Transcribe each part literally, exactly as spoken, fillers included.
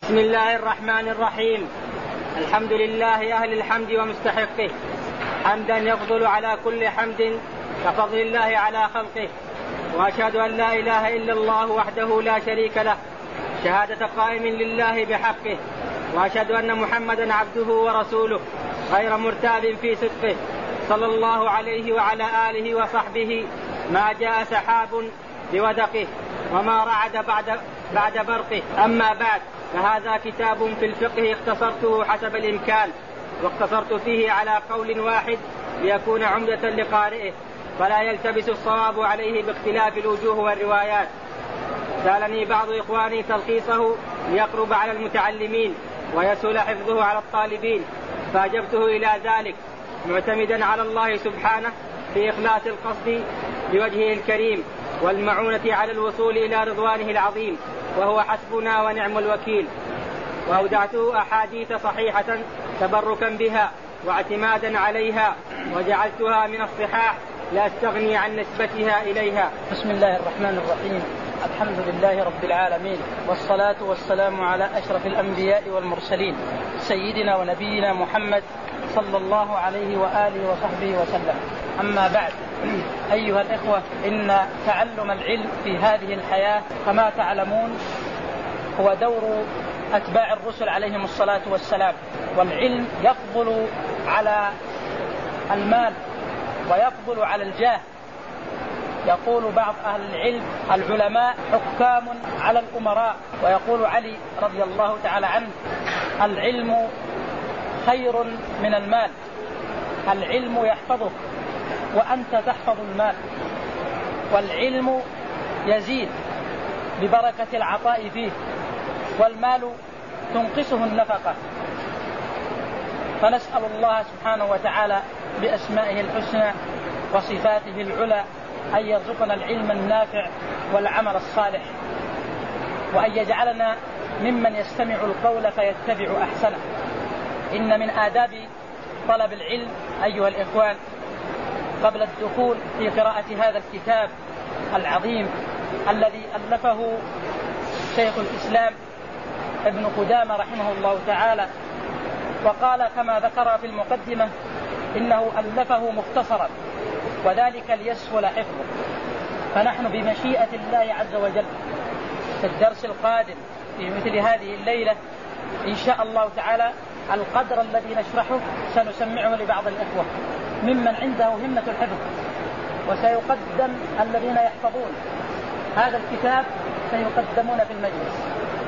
بسم الله الرحمن الرحيم. الحمد لله أهل الحمد ومستحقه، حمدا يفضل على كل حمد كفضل الله على خلقه، وأشهد أن لا إله إلا الله وحده لا شريك له شهادة قائم لله بحقه، وأشهد أن محمدا عبده ورسوله غير مرتاب في صدقه، صلى الله عليه وعلى آله وصحبه ما جاء سحاب بودقه وما رعد بعد, بعد برقه. أما بعد، فهذا كتاب في الفقه اختصرته حسب الإمكان، واقتصرت فيه على قول واحد ليكون عمدة لقارئه فلا يلتبس الصواب عليه باختلاف الوجوه والروايات. سألني بعض إخواني تلخيصه ليقرب على المتعلمين ويسهل حفظه على الطالبين، فأجبته إلى ذلك معتمدا على الله سبحانه في إخلاص القصد بوجهه الكريم والمعونة على الوصول إلى رضوانه العظيم، وهو حسبنا ونعم الوكيل. وأودعته أحاديث صحيحة تبركا بها واعتمادا عليها، وجعلتها من الصحاح لا استغني عن نسبتها إليها. بسم الله الرحمن الرحيم. الحمد لله رب العالمين، والصلاة والسلام على أشرف الأنبياء والمرسلين سيدنا ونبينا محمد صلى الله عليه وآله وصحبه وسلم. أما بعد، أيها الإخوة، إن تعلم العلم في هذه الحياة كما تعلمون هو دور أتباع الرسل عليهم الصلاة والسلام، والعلم يفضل على المال ويفضل على الجاه. يقول بعض أهل العلم: العلماء حكام على الأمراء. ويقول علي رضي الله تعالى عنه: العلم خير من المال، العلم يحفظك وأنت تحفظ المال، والعلم يزيد ببركة العطاء فيه، والمال تنقصه النفقة. فنسأل الله سبحانه وتعالى بأسمائه الحسنى وصفاته العلى أن يرزقنا العلم النافع والعمل الصالح، وأن يجعلنا ممن يستمع القول فيتبع أحسنه. إن من آداب طلب العلم أيها الإخوان قبل الدخول في قراءة هذا الكتاب العظيم الذي ألفه شيخ الإسلام ابن قدامة رحمه الله تعالى، وقال كما ذكر في المقدمة إنه ألفه مختصرا وذلك ليسهل حفظه. فنحن بمشيئة الله عز وجل في الدرس القادم في مثل هذه الليلة إن شاء الله تعالى القدر الذي نشرحه سنسمعه لبعض الإخوة ممن عنده همة الحفظ، وسيقدم الذين يحفظون هذا الكتاب سيقدمون في المجلس،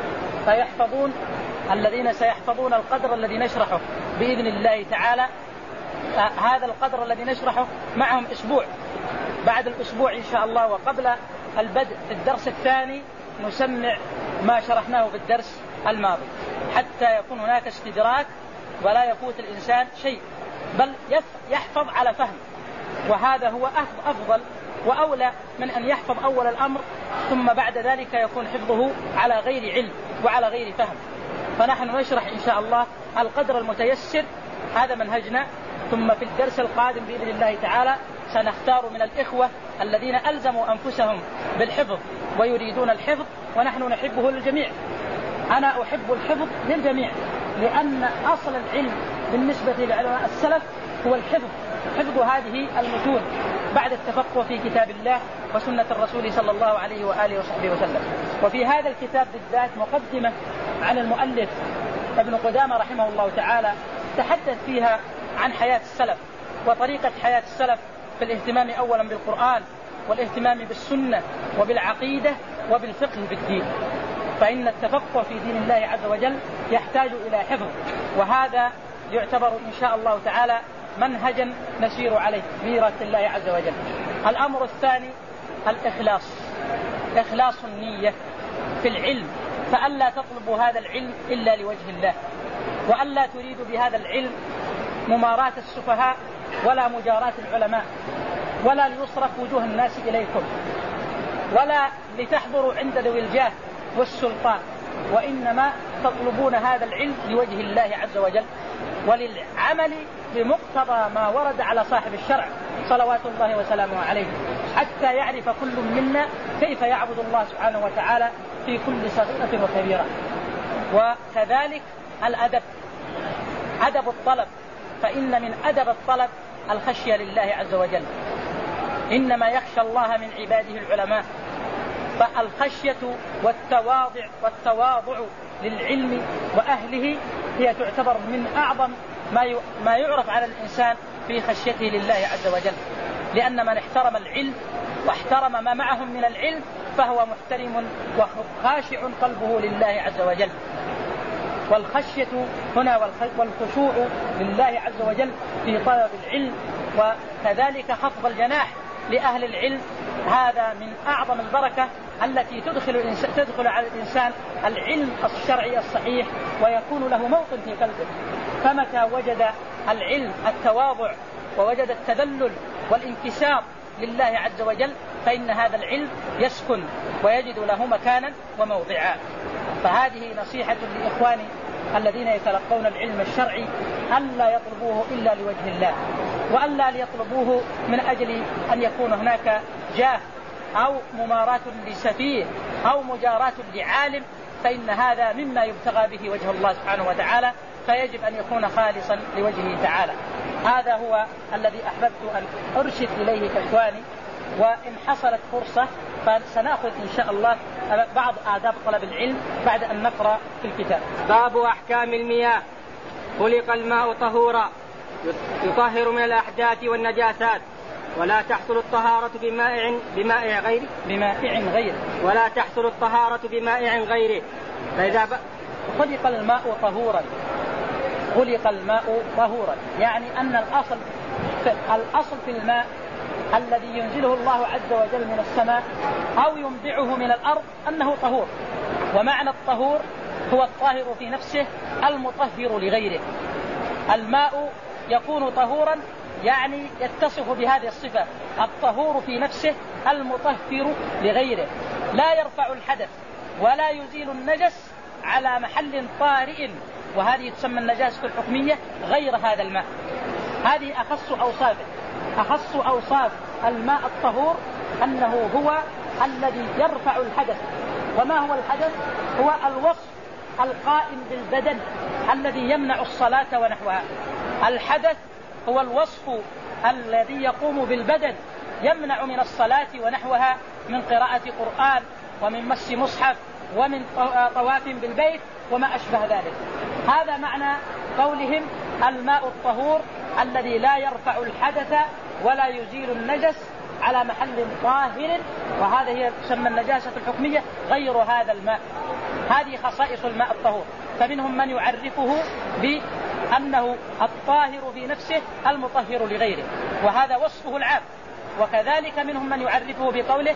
فيحفظون الذين سيحفظون القدر الذي نشرحه بإذن الله تعالى. هذا القدر الذي نشرحه معهم أسبوع، بعد الأسبوع إن شاء الله وقبل البدء في الدرس الثاني نسمع ما شرحناه في الدرس الماضي، حتى يكون هناك استدراك ولا يفوت الإنسان شيء، بل يحفظ على فهم. وهذا هو أفضل وأولى من أن يحفظ أول الأمر ثم بعد ذلك يكون حفظه على غير علم وعلى غير فهم. فنحن نشرح إن شاء الله القدر المتيسر، هذا منهجنا. ثم في الدرس القادم بإذن الله تعالى سنختار من الإخوة الذين ألزموا أنفسهم بالحفظ ويريدون الحفظ، ونحن نحبه للجميع. أنا أحب الحفظ للجميع، لأن أصل العلم بالنسبة لعلماء السلف هو الحفظ، حفظ هذه المتون بعد التفقه في كتاب الله وسنة الرسول صلى الله عليه وآله وصحبه وسلم. وفي هذا الكتاب بالذات مقدمة عن المؤلف ابن قدامة رحمه الله تعالى تحدث فيها عن حياة السلف وطريقة حياة السلف في الاهتمام أولا بالقرآن والاهتمام بالسنة وبالعقيدة وبالفقه في الدين. فإن التفقه في دين الله عز وجل يحتاج إلى حفظ، وهذا يعتبر إن شاء الله تعالى منهجا نسير عليه بإرادة الله عز وجل. الأمر الثاني الإخلاص، إخلاص النية في العلم، فألا تطلبوا هذا العلم إلا لوجه الله، وألا تريدوا بهذا العلم مماراة السفهاء ولا مجاراة العلماء، ولا ليصرف وجوه الناس إليكم، ولا لتحضروا عند ذوي الجاه والسلطان، وإنما تطلبون هذا العلم لوجه الله عز وجل وللعمل بمقتضى ما ورد على صاحب الشرع صلوات الله وسلامه عليه، حتى يعرف كل منا كيف يعبد الله سبحانه وتعالى في كل صغيرة وكبيرة. وكذلك الأدب، أدب الطلب، فإن من أدب الطلب الخشية لله عز وجل، إنما يخشى الله من عباده العلماء. فالخشية والتواضع والتواضع للعلم وأهله هي تعتبر من أعظم ما يعرف على الإنسان في خشيته لله عز وجل، لأن من احترم العلم واحترم ما معهم من العلم فهو محترم وخاشع قلبه لله عز وجل. والخشية هنا والخشوع لله عز وجل في طلب العلم، وكذلك خفض الجناح لأهل العلم، هذا من أعظم البركة التي تدخل, تدخل على الإنسان العلم الشرعي الصحيح ويكون له موطن في قلبه. فمتى وجد العلم التواضع ووجد التذلل والانكسار لله عز وجل فإن هذا العلم يسكن ويجد له مكانا وموضعا. فهذه نصيحة لإخواني الذين يتلقون العلم الشرعي ألا يطلبوه إلا لوجه الله، وألا يطلبوه من أجل أن يكون هناك جاه أو مماراة لسفيه أو مجاراة لعالم، فإن هذا مما يبتغى به وجه الله سبحانه وتعالى، فيجب أن يكون خالصا لوجهه تعالى. هذا هو الذي أحببت أن أرشد إليه إخواني، وإن حصلت فرصة فسنأخذ إن شاء الله بعض آداب طلب العلم بعد أن نقرأ في الكتاب. باب أحكام المياه. خلق الماء طهورا يطهر من الأحداث والنجاسات، ولا تحصل الطهارة بمائع بمائع غيره بمائع غيره ولا تحصل الطهارة بمائع غيره. فإذا ب... خلق الماء طهورا، خلق الماء طهورا يعني أن الأصل في الأصل في الماء الذي ينزله الله عز وجل من السماء أو ينبعه من الأرض أنه طهور. ومعنى الطهور هو الطاهر في نفسه المطهر لغيره. الماء يكون طهورا يعني يتصف بهذه الصفة، الطهور في نفسه المطهر لغيره، لا يرفع الحدث ولا يزيل النجس على محل طارئ، وهذه تسمى النجاسة الحكمية غير هذا الماء. هذه أخص أوصافه. أخص أوصاف الماء الطهور أنه هو الذي يرفع الحدث. وما هو الحدث؟ هو الوصف القائم بالبدن الذي يمنع الصلاة ونحوها. الحدث هو الوصف الذي يقوم بالبدن يمنع من الصلاة ونحوها من قراءة قرآن ومن مس مصحف ومن طواف بالبيت وما أشبه ذلك. هذا معنى قولهم الماء الطهور الذي لا يرفع الحدث ولا يزيل النجس على محل طاهر، وهذا هي تسمى النجاسة الحكمية غير هذا الماء. هذه خصائص الماء الطهور. فمنهم من يعرفه بأنه الطاهر في نفسه المطهر لغيره، وهذا وصفه العام. وكذلك منهم من يعرفه بقوله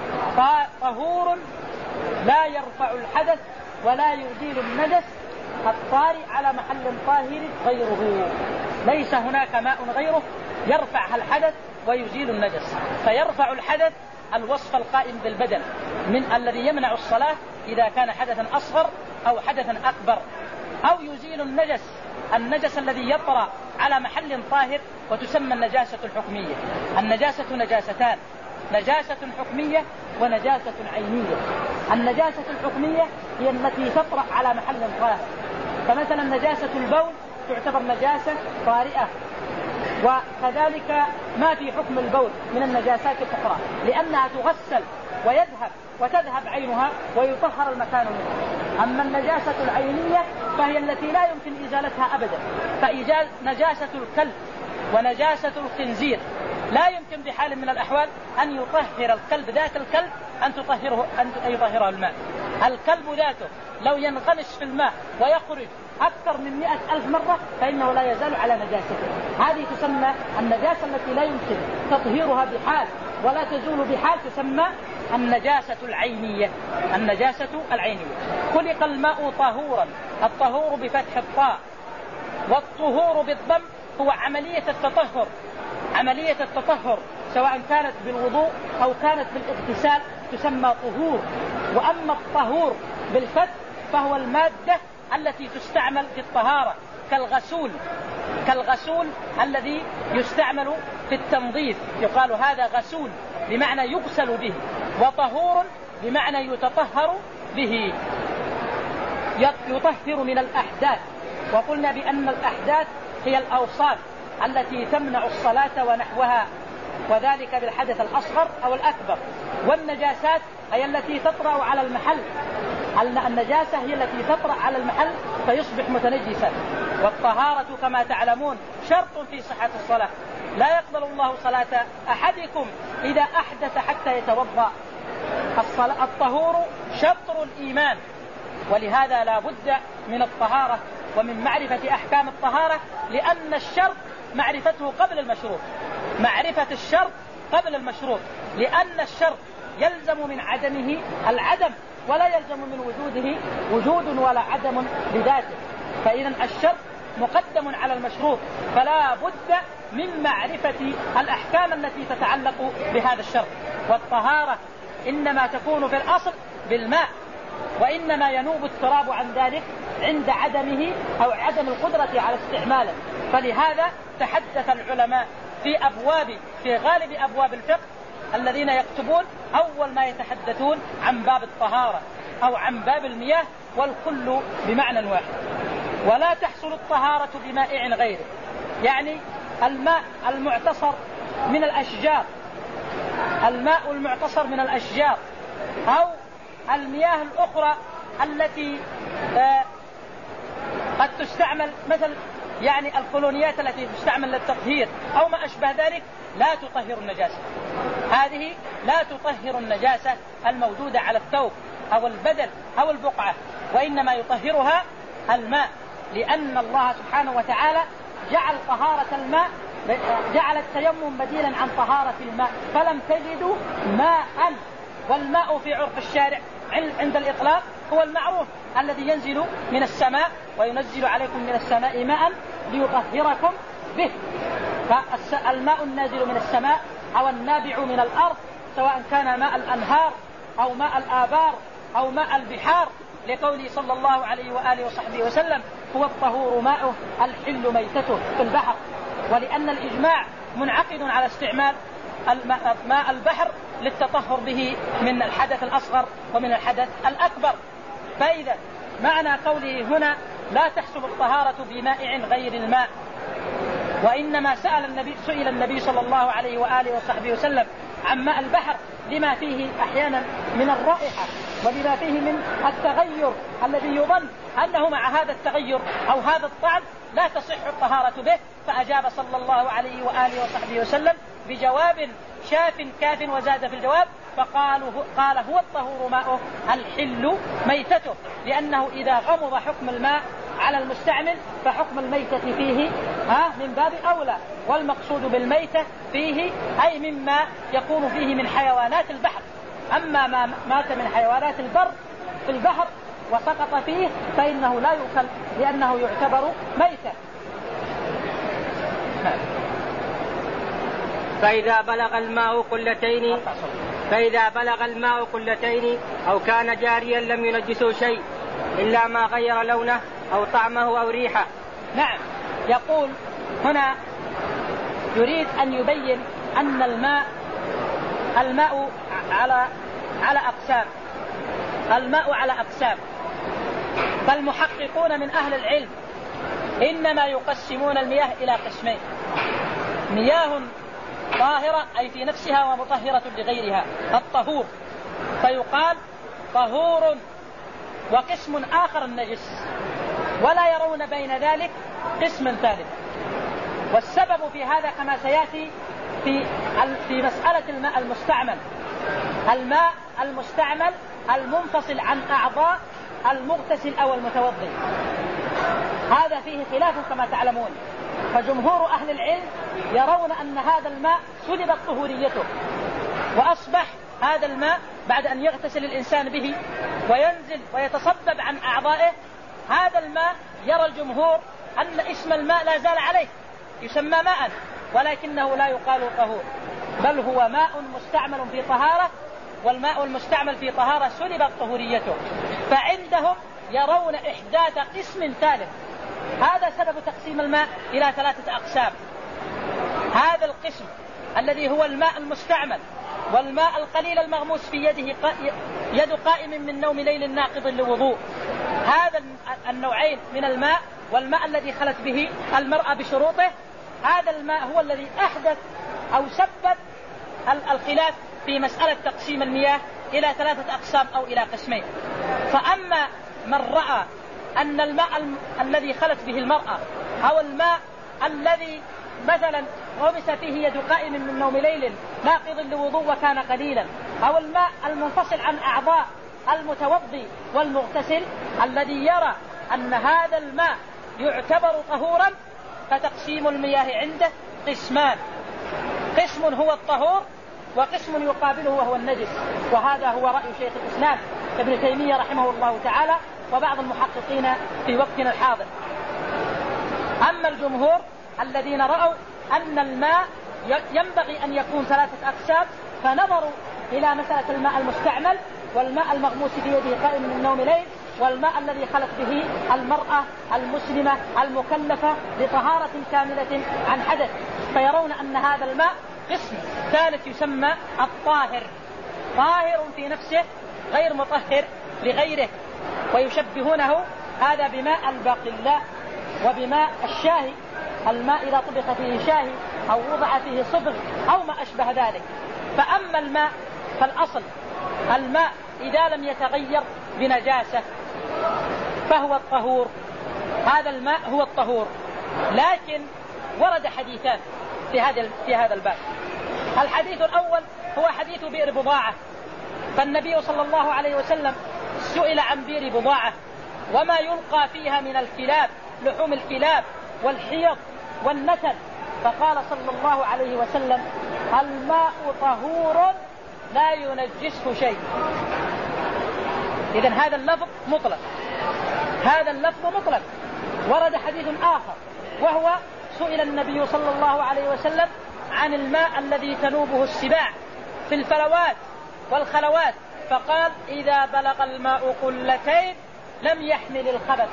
طهور لا يرفع الحدث ولا يزيل النجس الطارئ على محل طاهر غيره. ليس هناك ماء غيره يرفع الحدث ويزيل النجس. فيرفع الحدث الوصف القائم بالبدن من الذي يمنع الصلاة إذا كان حدثا أصغر أو حدثا أكبر، أو يزيل النجس النجس الذي يطرأ على محل طاهر، وتسمى النجاسة الحكمية. النجاسة نجاستان، نجاسة حكمية ونجاسة عينية. النجاسة الحكمية هي التي تطرأ على محل طاهر، فمثلا نجاسة البول تعتبر نجاسة طارئة، وكذلك ما في حكم البول من النجاسات الأخرى لأنها تغسل ويذهب وتذهب عينها ويطهر المكان منها. أما النجاسة العينية فهي التي لا يمكن إزالتها أبدا. فنجاسة الكلب ونجاسة الخنزير لا يمكن بحال من الأحوال أن يطهر الكلب ذات الكلب أن تطهره أن يطهره الماء. الكلب ذاته لو ينغمس في الماء ويخرج أكثر من مئة ألف مرة فإنه لا يزال على نجاسته. هذه تسمى النجاسة التي لا يمكن تطهيرها بحال ولا تزول بحال، تسمى النجاسة العينية. النجاسة العينية. خلق الماء طهورا، الطهور بفتح الطاء، والطهور بالضم هو عملية التطهر. عملية التطهر سواء كانت بالوضوء أو كانت بالاغتسال تسمى طهور. وأما الطهور بالفتح فهو المادة التي تستعمل في الطهارة كالغسول، كالغسول الذي يستعمل في التنظيف، يقال هذا غسول بمعنى يغسل به، وطهور بمعنى يتطهر به. يطهر من الأحداث. وقلنا بأن الأحداث هي الأوصال التي تمنع الصلاة ونحوها، وذلك بالحدث الأصغر أو الأكبر. والنجاسات هي التي تطرأ على المحل، النجاسة هي التي تطرأ على المحل فيصبح متنجسا. والطهارة كما تعلمون شرط في صحة الصلاة، لا يقبل الله صلاة أحدكم إذا أحدث حتى يتوضأ. الطهور شطر الإيمان، ولهذا لا بد من الطهارة ومن معرفة أحكام الطهارة، لأن الشرط معرفته قبل المشروط، معرفة الشرط قبل المشروط، لأن الشرط يلزم من عدمه العدم، ولا يلزم من وجوده وجود ولا عدم بذاته. فإذا الشرط مقدم على المشروط، فلا بد من معرفة الأحكام التي تتعلق بهذا الشرط. والطهارة إنما تكون في الأصل بالماء، وإنما ينوب التراب عن ذلك عند عدمه أو عدم القدرة على استعماله. فلهذا تحدث العلماء في أبواب في غالب أبواب الفقه الذين يكتبون أول ما يتحدثون عن باب الطهارة أو عن باب المياه، والكل بمعنى واحد. ولا تحصل الطهارة بمائع غيره، يعني الماء المعتصر من الأشجار، الماء المعتصر من الأشجار، أو المياه الأخرى التي آه قد تستعمل، مثل يعني الكولونيات التي تستعمل للتطهير أو ما أشبه ذلك، لا تطهر النجاسة. هذه لا تطهر النجاسة الموجودة على الثوب أو البدن أو البقعة، وإنما يطهرها الماء، لأن الله سبحانه وتعالى جعل طهارة الماء، جعل التيمم بديلا عن طهارة الماء، فلم تجدوا ماء. والماء في عرف الشارع عند الإطلاق هو المعروف الذي ينزل من السماء، وينزل عليكم من السماء ماء ليطهركم به. فالماء النازل من السماء أو النابع من الأرض، سواء كان ماء الأنهار أو ماء الآبار أو ماء البحار، لقوله صلى الله عليه وآله وصحبه وسلم: هو الطهور ماؤه الحل ميتته في البحر. ولأن الإجماع منعقد على استعمال ماء البحر للتطهر به من الحدث الأصغر ومن الحدث الأكبر. فإذا معنى قوله هنا لا تحصل الطهارة بمائع غير الماء، وإنما سأل النبي سئل النبي صلى الله عليه وآله وصحبه وسلم عن ماء البحر لما فيه أحيانا من الرائحة ولما فيه من التغير الذي يظن أنه مع هذا التغير أو هذا الطعم لا تصح الطهارة به، فأجاب صلى الله عليه وآله وصحبه وسلم بجواب شاف كاف وزاد في الجواب، فقالوا قال: هو الطهور ماؤه الحل ميتته، لأنه إذا غمض حكم الماء على المستعمل فحكم الميتة فيه ها من باب أولى. والمقصود بالميتة فيه أي مما يكون فيه من حيوانات البحر، أما ما مات من حيوانات البر في البحر وسقط فيه فإنه لا يؤكل لأنه يعتبر ميتا. فإذا بلغ الماء قلتين فإذا بلغ الماء قلتين أو كان جاريا لم ينجسه شيء إلا ما غير لونه أو طعمه أو ريحه. نعم، يقول هنا يريد أن يبين أن الماء الماء على على أقسام الماء على أقسام فالمحققون من أهل العلم إنما يقسمون المياه إلى قسمين: مياه طاهرة أي في نفسها ومطهرة لغيرها، الطهور، فيقال طهور، وقسم آخر النجس، ولا يرون بين ذلك قسم ثالث. والسبب في هذا كما سيأتي في في مسألة الماء المستعمل، الماء المستعمل المنفصل عن أعضاء المغتسل أو المتوضئ، هذا فيه خلاف كما تعلمون. فجمهور أهل العلم يرون أن هذا الماء سلبت طهوريته، وأصبح هذا الماء بعد أن يغتسل الإنسان به وينزل ويتصبب عن أعضائه، هذا الماء يرى الجمهور أن اسم الماء لا زال عليه، يسمى ماء، ولكنه لا يقال طهور، بل هو ماء مستعمل في طهارة، والماء المستعمل في طهارة سلبت طهوريته. فعندهم يرون إحداث قسم ثالث. هذا سبب تقسيم الماء إلى ثلاثة أقسام: هذا القسم الذي هو الماء المستعمل، والماء القليل المغموس في يده يد قائم من نوم ليل ناقض لوضوء، هذا النوعين من الماء والماء الذي خلت به المرأة بشروطه، هذا الماء هو الذي أحدث أو سبب الخلاف في مسألة تقسيم المياه إلى ثلاثة أقسام أو إلى قسمين. فأما من رأى أن الماء الذي خلت به المرأة أو الماء الذي مثلا غمس فيه يد قائم من نوم ليل ناقض لوضوء وكان قليلا، أو الماء المنفصل عن أعضاء المتوضي والمغتسل، الذي يرى أن هذا الماء يعتبر طهورا، فتقسيم المياه عنده قسمان: قسم هو الطهور وقسم يقابله وهو النجس. وهذا هو رأي شيخ الإسلام ابن تيمية رحمه الله تعالى وبعض المحققين في وقتنا الحاضر. أما الجمهور الذين رأوا أن الماء ينبغي أن يكون ثلاثة أقسام، فنظروا إلى مسألة الماء المستعمل والماء المغموس في يده قائم من النوم ليل والماء الذي خلت به المرأة المسلمة المكلفة بطهارة كاملة عن حدث، فيرون أن هذا الماء قسم ثالث يسمى الطاهر، طاهر في نفسه غير مطهر لغيره، ويشبهونه هذا بماء الباقلاء وبماء الشاهي، الماء إذا طبخ فيه شاهي أو وضع فيه صبغ أو ما أشبه ذلك. فأما الماء فالأصل الماء إذا لم يتغير بنجاسة فهو الطهور، هذا الماء هو الطهور. لكن ورد حديثان في هذا في هذا الباب. الحديث الأول هو حديث بئر بضاعة، فالنبي صلى الله عليه وسلم سئل عن بئر بضاعة وما يلقى فيها من الكلاب، لحوم الكلاب والحيض والنتن، فقال صلى الله عليه وسلم: الماء طهور لا ينجسه شيء. إذن هذا اللفظ مطلق، هذا اللفظ مطلق. ورد حديث آخر وهو سئل النبي صلى الله عليه وسلم عن الماء الذي تنوبه السباع في الفلوات والخلوات، فقال: إذا بلغ الماء قلتين لم يحمل الخبث.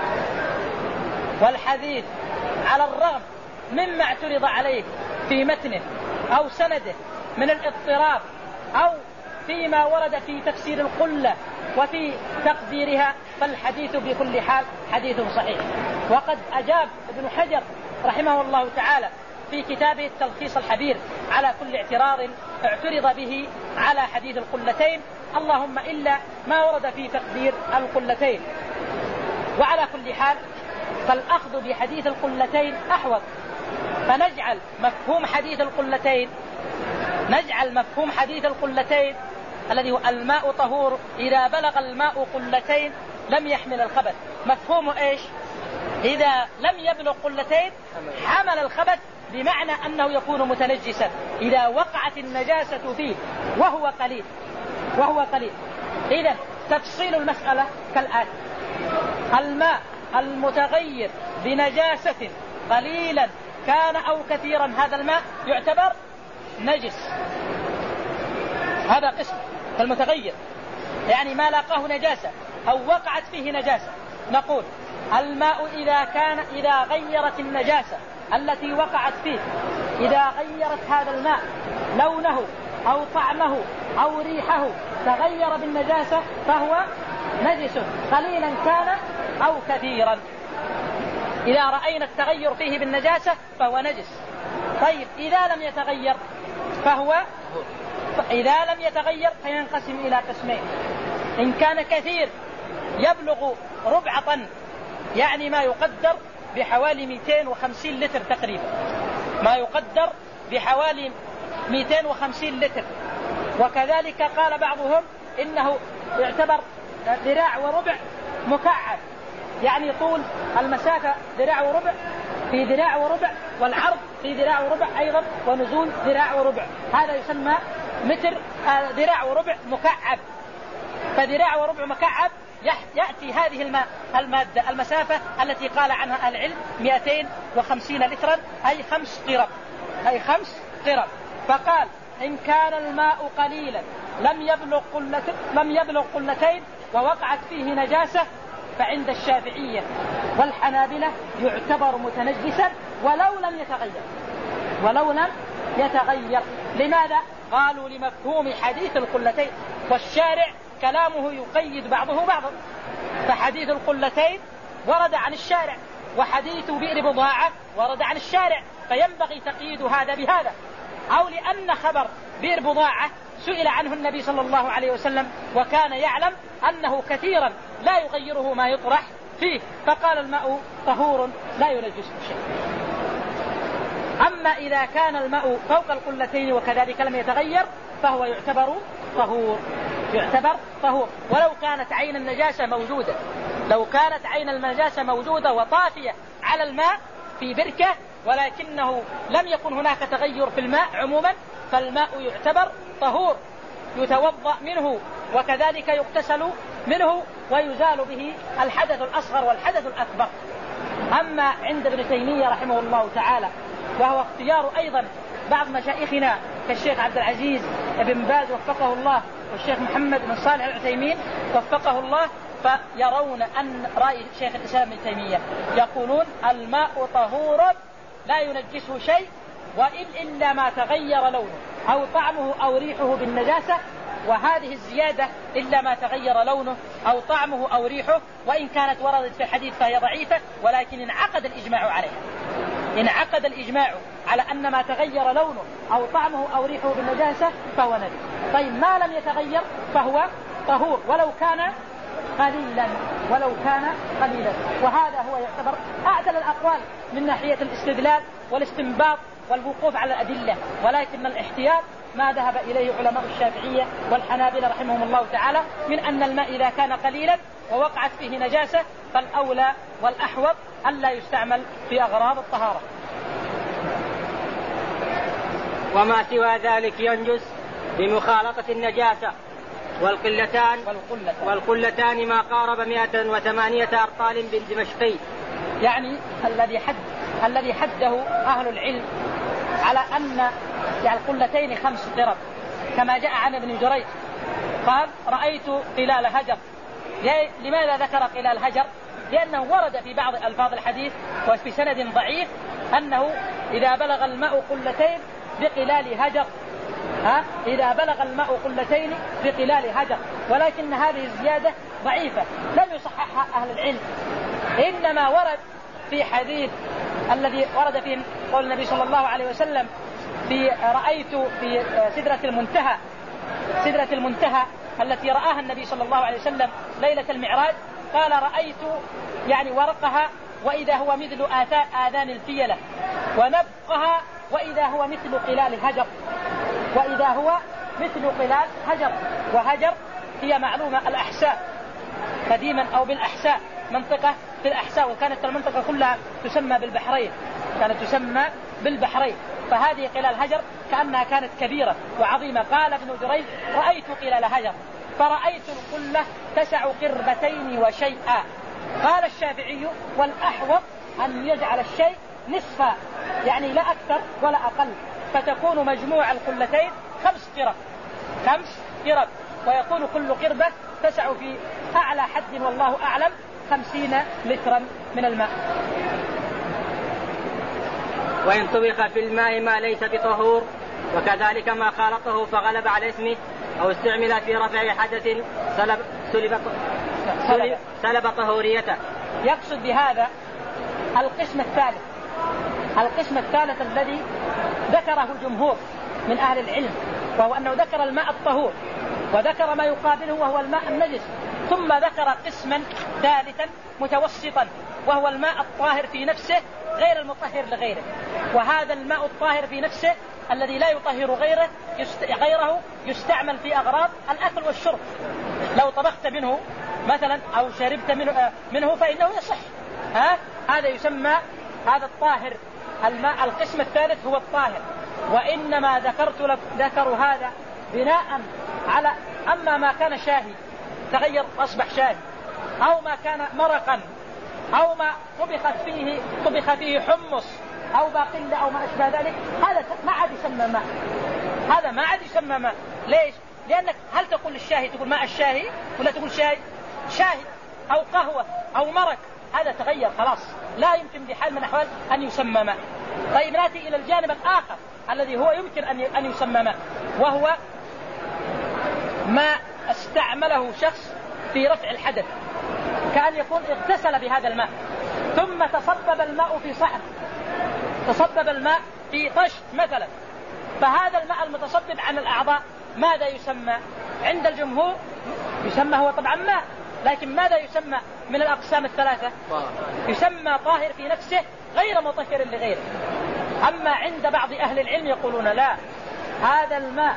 والحديث على الرغم مما اعترض عليه في متنه أو سنده من الاضطراب أو فيما ورد في تفسير القلة وفي تقديرها، فالحديث بكل حال حديث صحيح. وقد أجاب ابن حجر رحمه الله تعالى في كتابه التلخيص الحبير على كل اعتراض اعترض به على حديث القلتين، اللهم إلا ما ورد في تقدير القلتين. وعلى كل حال فالأخذ بحديث القلتين أحوط، فنجعل مفهوم حديث القلتين نجعل مفهوم حديث القلتين الذي هو الماء طهور إذا بلغ الماء قلتين لم يحمل الخبث، مفهومه إيش؟ إذا لم يبلغ قلتين حمل الخبث، بمعنى أنه يكون متنجسا إذا وقعت النجاسة فيه وهو قليل وهو قليل. إذن تفصيل المسألة كالآتي: الماء المتغير بنجاسة قليلا كان أو كثيرا، هذا الماء يعتبر نجس، هذا قسم المتغير، يعني ما لاقاه نجاسة أو وقعت فيه نجاسة. نقول الماء إذا كان إذا غيرت النجاسة التي وقعت فيه، إذا غيرت هذا الماء لونه أو طعمه أو ريحه تغير بالنجاسة فهو نجس قليلا كان أو كثيرا. إذا رأينا التغير فيه بالنجاسة فهو نجس. طيب إذا لم يتغير فهو إذا لم يتغير فينقسم إلى قسمين: إن كان كثير يبلغ ربع طن، يعني ما يقدر بحوالي مئتين وخمسين لتر تقريبا، ما يقدر بحوالي مئتين وخمسين لتر. وكذلك قال بعضهم إنه يعتبر ذراع وربع مكعب، يعني طول المسافة ذراع وربع في ذراع وربع، والعرض في ذراع وربع أيضا، ونزول ذراع وربع، هذا يسمى متر ذراع وربع مكعب. فذراع وربع مكعب يأتي هذه الماء المادة المسافة التي قال عنها أهل العلم مئتين وخمسين لترا، أي خمس قرب أي خمس قرب. فقال: إن كان الماء قليلا لم يبلغ قلة لم يبلغ قلتين ووقعت فيه نجاسة، فعند الشافعية والحنابلة يعتبر متنجسا ولو لم يتغير ولو لم يتغير. لماذا؟ قالوا لمفهوم حديث القلتين، والشارع كلامه يقيد بعضه بعضا، فحديث القلتين ورد عن الشارع، وحديث بئر بضاعة ورد عن الشارع، فينبغي تقييد هذا بهذا. أو لأن خبر بئر بضاعة سئل عنه النبي صلى الله عليه وسلم وكان يعلم أنه كثيرا لا يغيره ما يطرح فيه، فقال الماء طهور لا ينجسه شيء. أما إذا كان الماء فوق القلتين وكذلك لم يتغير فهو يعتبر طهور، يعتبر طهور ولو كانت عين النجاسة موجودة. لو كانت عين النجاسة موجودة وطافية على الماء في بركة ولكنه لم يكن هناك تغير في الماء عموما، فالماء يعتبر طهور يتوضأ منه وكذلك يغتسل منه ويزال به الحدث الأصغر والحدث الأكبر. أما عند ابن تيمية رحمه الله تعالى، وهو اختيار أيضا بعض مشايخنا كالشيخ عبد العزيز بن باز وفقه الله والشيخ محمد بن صالح العثيمين وفقه الله، فيرون أن رأي شيخ الإسلام ابن تيمية يقولون الماء طهور لا ينجسه شيء وإن إلا ما تغير لونه أو طعمه أو ريحه بالنجاسة، وهذه الزيادة إلا ما تغير لونه أو طعمه أو ريحه وإن كانت وردت في الحديث فهي ضعيفة، ولكن انعقد الإجماع عليها، انعقد الإجماع على أن ما تغير لونه أو طعمه أو ريحه بالنجاسة فهو نجس. طيب ما لم يتغير فهو طهور ولو كان قليلا، ولو كان قليلا. وهذا هو يعتبر أعدل الأقوال من ناحية الاستدلال والاستنباط والوقوف على الأدلة، ولكن الاحتياط ما ذهب إليه علماء الشافعية والحنابلة رحمهم الله تعالى من أن الماء إذا كان قليلا ووقعت فيه نجاسة فالأولى والأحوط ألا يستعمل في أغراض الطهارة. وما سوى ذلك ينجس بمخالطة النجاسة. والقلتان والقلتان, والقلتان ما قارب مئة وثمانية أرطال بالدمشقي، يعني الذي حد الذي حده أهل العلم على أن يعني القلتين خمس قرب كما جاء عن ابن جريج قال رأيت قلال هجر. لماذا ذكر قلال هجر؟ لأنه ورد في بعض ألفاظ الحديث وفي سند ضعيف أنه إذا بلغ الماء قلتين بقلال هجر، ها إذا بلغ الماء قلتين بقلال هجر، ولكن هذه الزيادة ضعيفة لم يصححها أهل العلم. إنما ورد في حديث الذي ورد فيه قول النبي صلى الله عليه وسلم في رأيت في سدرة المنتهى، سدرة المنتهى التي رآها النبي صلى الله عليه وسلم ليلة المعراج، قال رأيت يعني ورقها وإذا هو مثل آذان الفيلة، ونبقها وإذا هو مثل قلال هجر، وإذا هو مثل قلال هجر. وهجر هي معلومة الأحساء قديما أو بالأحساء، منطقة في الأحساء، وكانت المنطقة كلها تسمى بالبحرين، كانت تسمى بالبحرين. فهذه قلال هجر كأنها كانت كبيرة وعظيمة. قال ابن جريج رأيت قلال هجر فرأيت القلة تسع قربتين وشيئا. قال الشافعي والأحوط أن يجعل الشيء نصفا، يعني لا أكثر ولا أقل، فتكون مجموع القلتين خمس قرب، خمس قرب، ويكون كل قربة تسع في أعلى حد والله أعلم خمسين لترا من الماء. وإن طبخ في الماء ما ليس بطهور وكذلك ما خالطه فغلب على اسمه أو استعمل في رفع حدث سلب, سلب, سلب, سلب طهوريته. يقصد بهذا القسم الثالث، القسم الثالث الذي ذكره الجمهور من أهل العلم، وهو أنه ذكر الماء الطهور وذكر ما يقابله وهو الماء النجس، ثم ذكر قسما ثالثا متوسطا وهو الماء الطاهر في نفسه غير المطهر لغيره. وهذا الماء الطاهر في نفسه الذي لا يطهر غيره يست... غيره يستعمل في أغراض الأكل والشرب. لو طبخت منه مثلا أو شربت منه, منه فإنه يصح، ها؟ هذا يسمى هذا الطاهر. الماء القسم الثالث هو الطاهر. وإنما ذكرت لك ذكروا هذا بناء على أما ما كان شاهي تغير أصبح شاهي، أو ما كان مرقا، أو ما طبخت فيه طبخ فيه حمص أو باقلة أو ما أشبه ذلك، هذا ما عاد يسمى ماء، هذا ما عاد يسمى ماء. ليش؟ لأنك هل تقول الشاهي تقول ماء الشاهي ولا تقول شاهي شاهي أو قهوة أو مرق؟ هذا تغير خلاص، لا يمكن بحال من الأحوال أن يسمى ماء. طيب نأتي إلى الجانب الآخر الذي هو يمكن أن يسمى ماء، وهو ما استعمله شخص في رفع الحدث، كأن يكون اغتسل بهذا الماء ثم تصبب الماء في صحن، تصبب الماء في طشت مثلا، فهذا الماء المتصبب عن الأعضاء ماذا يسمى عند الجمهور؟ يسمى هو طبعا ماء، لكن ماذا يسمى من الأقسام الثلاثة؟ يسمى طاهر في نفسه غير مطهر لغيره. أما عند بعض أهل العلم يقولون لا، هذا الماء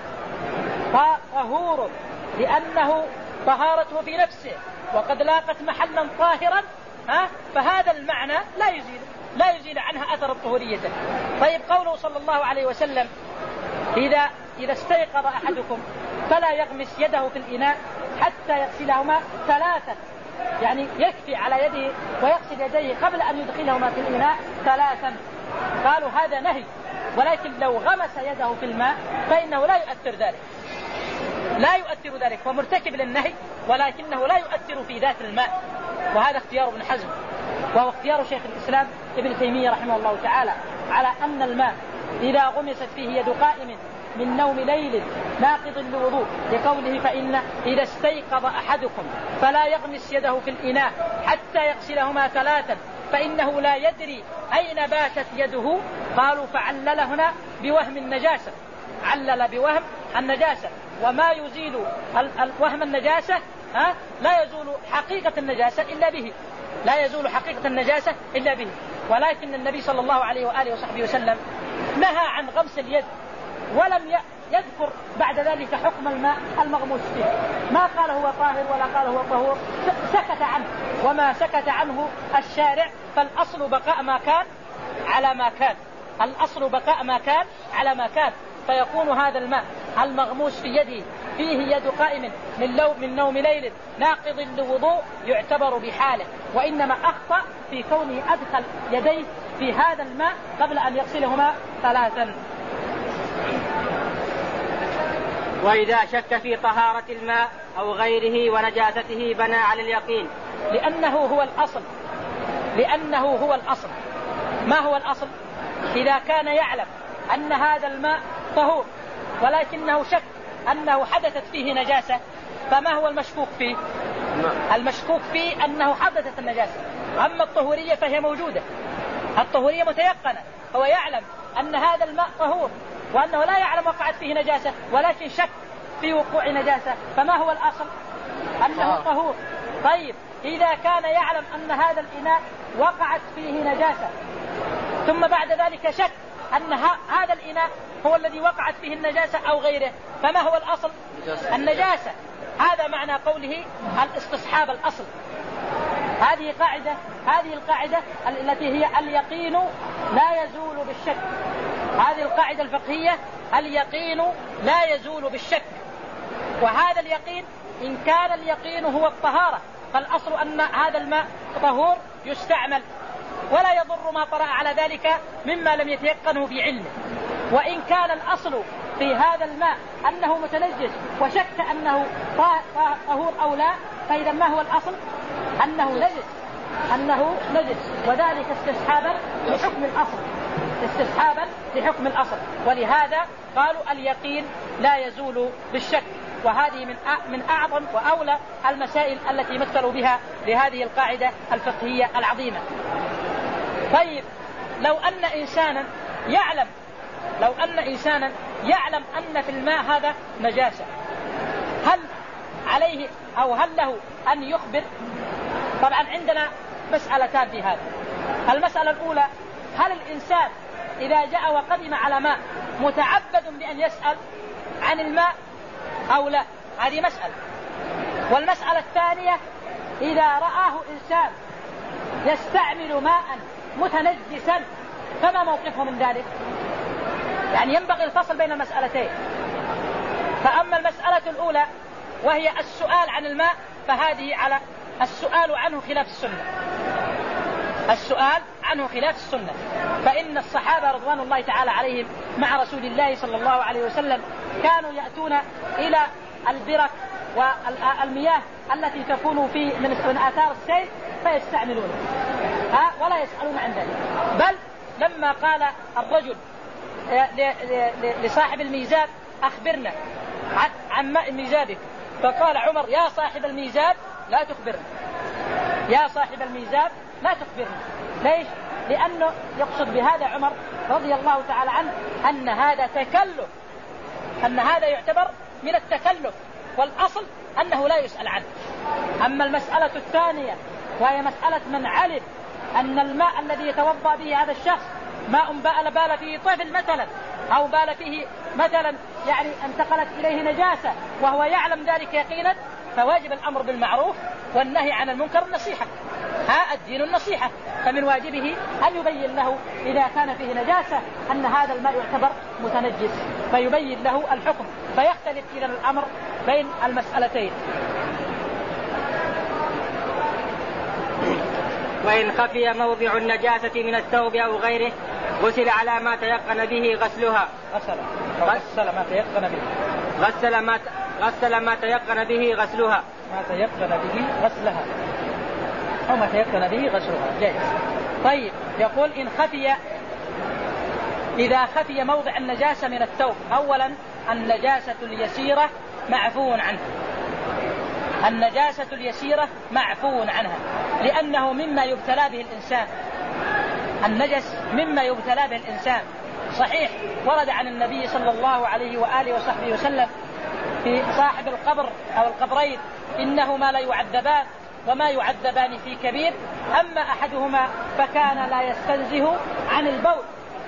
طهور لأنه طهارته في نفسه وقد لاقت محلا طاهرا، ها؟ فهذا المعنى لا يزيل لا يزيل عنها أثر الطهورية. طيب قوله صلى الله عليه وسلم إذا إذا استيقظ أحدكم فلا يغمس يده في الإناء حتى يغسلهما ثلاثا، يعني يكفي على يده ويغسل يديه قبل أن يدخلهما في الإناء ثلاثا. قالوا هذا نهي، ولكن لو غمس يده في الماء فإنه لا يؤثر ذلك، لا يؤثر ذلك، هو مرتكب للنهي ولكنه لا يؤثر في ذات الماء. وهذا اختيار ابن حزم، وهو اختيار شيخ الإسلام ابن تيمية رحمه الله تعالى، على أن الماء إذا غمست فيه يد قائم من نوم ليل ناقض للوضوء، لقوله فإن إذا استيقظ أحدكم فلا يغمس يده في الإناء حتى يغسلهما ثلاثا فإنه لا يدري أين باتت يده. قالوا فعلل هنا بوهم النجاسة، علل بوهم النجاسة، وما يزيل وهم النجاسة ها لا يزول حقيقة النجاسة إلا به، لا يزول حقيقة النجاسة إلا به. ولكن النبي صلى الله عليه وآله وصحبه وسلم نهى عن غمس اليد، ولم يذكر بعد ذلك حكم الماء المغموس فيه، ما قال هو طاهر ولا قال هو طهور، سكت عنه. وما سكت عنه الشارع فالأصل بقاء ما كان على ما كان، الأصل بقاء ما كان على ما كان. فيكون هذا الماء المغموس في يده فيه يد قائم من, لو من نوم ليل ناقض للوضوء يعتبر بحاله، وإنما أخطأ في كونه أدخل يديه في هذا الماء قبل أن يغسلهما ثلاثا. وإذا شك في طهارة الماء أو غيره ونجاسته بنى على اليقين، لأنه هو الأصل، لأنه هو الأصل. ما هو الأصل؟ إذا كان يعلم أن هذا الماء طهور ولكنه شك أنه حدثت فيه نجاسة، فما هو المشكوك فيه؟ المشكوك فيه أنه حدثت النجاسة. أما الطهورية فهي موجودة، الطهورية متيقنة، هو يعلم أن هذا الماء طهور وأنه لا يعلم وقعت فيه نجاسة، ولكن شك في وقوع نجاسة، فما هو الأصل؟ أنه طهور. طيب إذا كان يعلم أن هذا الإناء وقعت فيه نجاسة ثم بعد ذلك شك أن هذا الإناء هو الذي وقعت فيه النجاسة أو غيره، فما هو الأصل؟ النجاسة. هذا معنى قوله الاستصحاب الأصل. هذه قاعدة، هذه القاعدة التي هي اليقين لا يزول بالشك، هذه القاعدة الفقهية اليقين لا يزول بالشك. وهذا اليقين إن كان اليقين هو الطهارة فالأصل أن هذا الماء طهور يستعمل ولا يضر ما طرأ على ذلك مما لم يتيقنه في علمه. وإن كان الأصل في هذا الماء أنه متنجس وشك أنه طهور أو لا، فإذا ما هو الأصل؟ أنه نجس، أنه نجس، وذلك استصحابا لحكم الأصل، استصحابا لحكم الأصل. ولهذا قالوا اليقين لا يزول بالشك. وهذه من من أعظم وأولى المسائل التي مثلوا بها لهذه القاعدة الفقهية العظيمة. طيب لو أن إنسانا يعلم لو أن إنسانا يعلم أن في الماء هذا نجاسة، هل عليه أو هل له أن يخبر؟ طبعا عندنا مسألتان في هذا. المسألة الأولى، هل الإنسان إذا جاء وقدم على ماء متعبد بأن يسأل عن الماء أو لا؟ هذه مسألة. والمسألة الثانية، إذا رآه إنسان يستعمل ماء متنجسا فما موقفه من ذلك؟ يعني ينبغي الفصل بين المسألتين. فأما المسألة الأولى وهي السؤال عن الماء فهذه على السؤال عنه خلاف السنة، السؤال عنه خلاف السنة. فإن الصحابة رضوان الله تعالى عليهم مع رسول الله صلى الله عليه وسلم كانوا يأتون إلى البرك والمياه التي تكون في من آثار السيل فيستعملون ها ولا يسألون عن ذلك. بل لما قال الرجل لصاحب الميزاب أخبرنا عن ماء ميزابك، فقال عمر يا صاحب الميزاب لا تخبرنا، يا صاحب الميزاب لا تخبرني. ليش؟ لأنه يقصد بهذا عمر رضي الله تعالى عنه أن هذا تكلف، أن هذا يعتبر من التكلف، والأصل أنه لا يسأل عنه. أما المسألة الثانية وهي مسألة من علم أن الماء الذي يتوضأ به هذا الشخص ماء بال بال فيه طفل مثلا، أو بال فيه مثلا يعني انتقلت إليه نجاسة وهو يعلم ذلك يقينا، فواجب الأمر بالمعروف والنهي عن المنكر النصيحة. ها الدين النصيحة، فمن واجبه أن يبين له إذا كان فيه نجاسة أن هذا الماء يعتبر متنجس، فيبين له الحكم، فيختلف إذن الأمر بين المسألتين. وإن خفي موضع النجاسة من الثوب أو غيره غسل على ما تيقن به غسلها. غسل غسل ما تيقن به غسل ما غسل ما تيقن به غسلها ما تيقن به غسلها أو ما تيقن به غسلها جائز. طيب، يقول إن خفي، إذا خفي موضع النجاسة من الثوب، أولا النجاسة اليسيرة معفو عنها، النجاسة اليسيرة معفو عنها لأنه مما يبتلى به الإنسان، النجس مما يبتلى به الإنسان. صحيح ورد عن النبي صلى الله عليه وآله وصحبه وسلم في صاحب القبر أو القبرين إنهما لا يعذبان وما يعذبان في كبير، أما أحدهما فكان لا يستنزه عن البول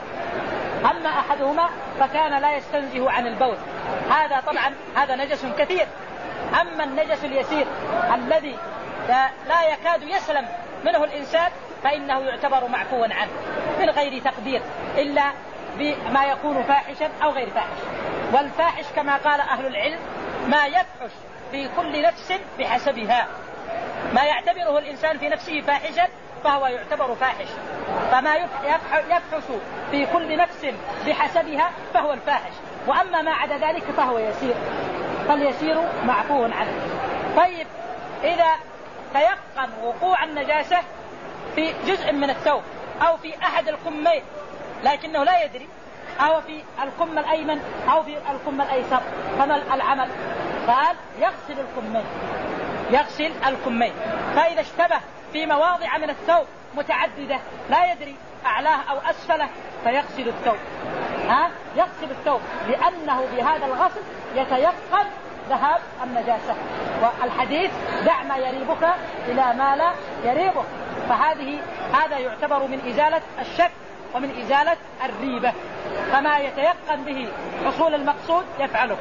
أما أحدهما فكان لا يستنزه عن البول هذا طبعا هذا نجس كثير. أما النجس اليسير الذي لا يكاد يسلم منه الإنسان فإنه يعتبر معفوا عنه من غير تقدير إلا بما يكون فاحشا أو غير فاحش. والفاحش كما قال أهل العلم ما يفحش في كل نفس بحسبها، ما يعتبره الإنسان في نفسه فاحشا فهو يعتبر فاحش، فما يفحش في كل نفس بحسبها فهو الفاحش، وأما ما عدا ذلك فهو يسير، فاليسير معفو عنه. طيب، إذا تيقن وقوع النجاسة في جزء من الثوب أو في أحد الكمين لكنه لا يدري، أو في الكم الأيمن أو في الكم الأيسر، فما العمل؟ قال يغسل الكمين يغسل الكمين فإذا اشتبه في مواضع من الثوب متعددة لا يدري أعلاه أو أسفله فيغسل الثوب ها يغسل الثوب لأنه بهذا الغسل يتيقن ذهاب النجاسة. والحديث دع ما يريبك إلى ما لا يريبك، فهذه هذا يعتبر من إزالة الشك ومن إزالة الريبة، فما يتيقن به حصول المقصود يفعله.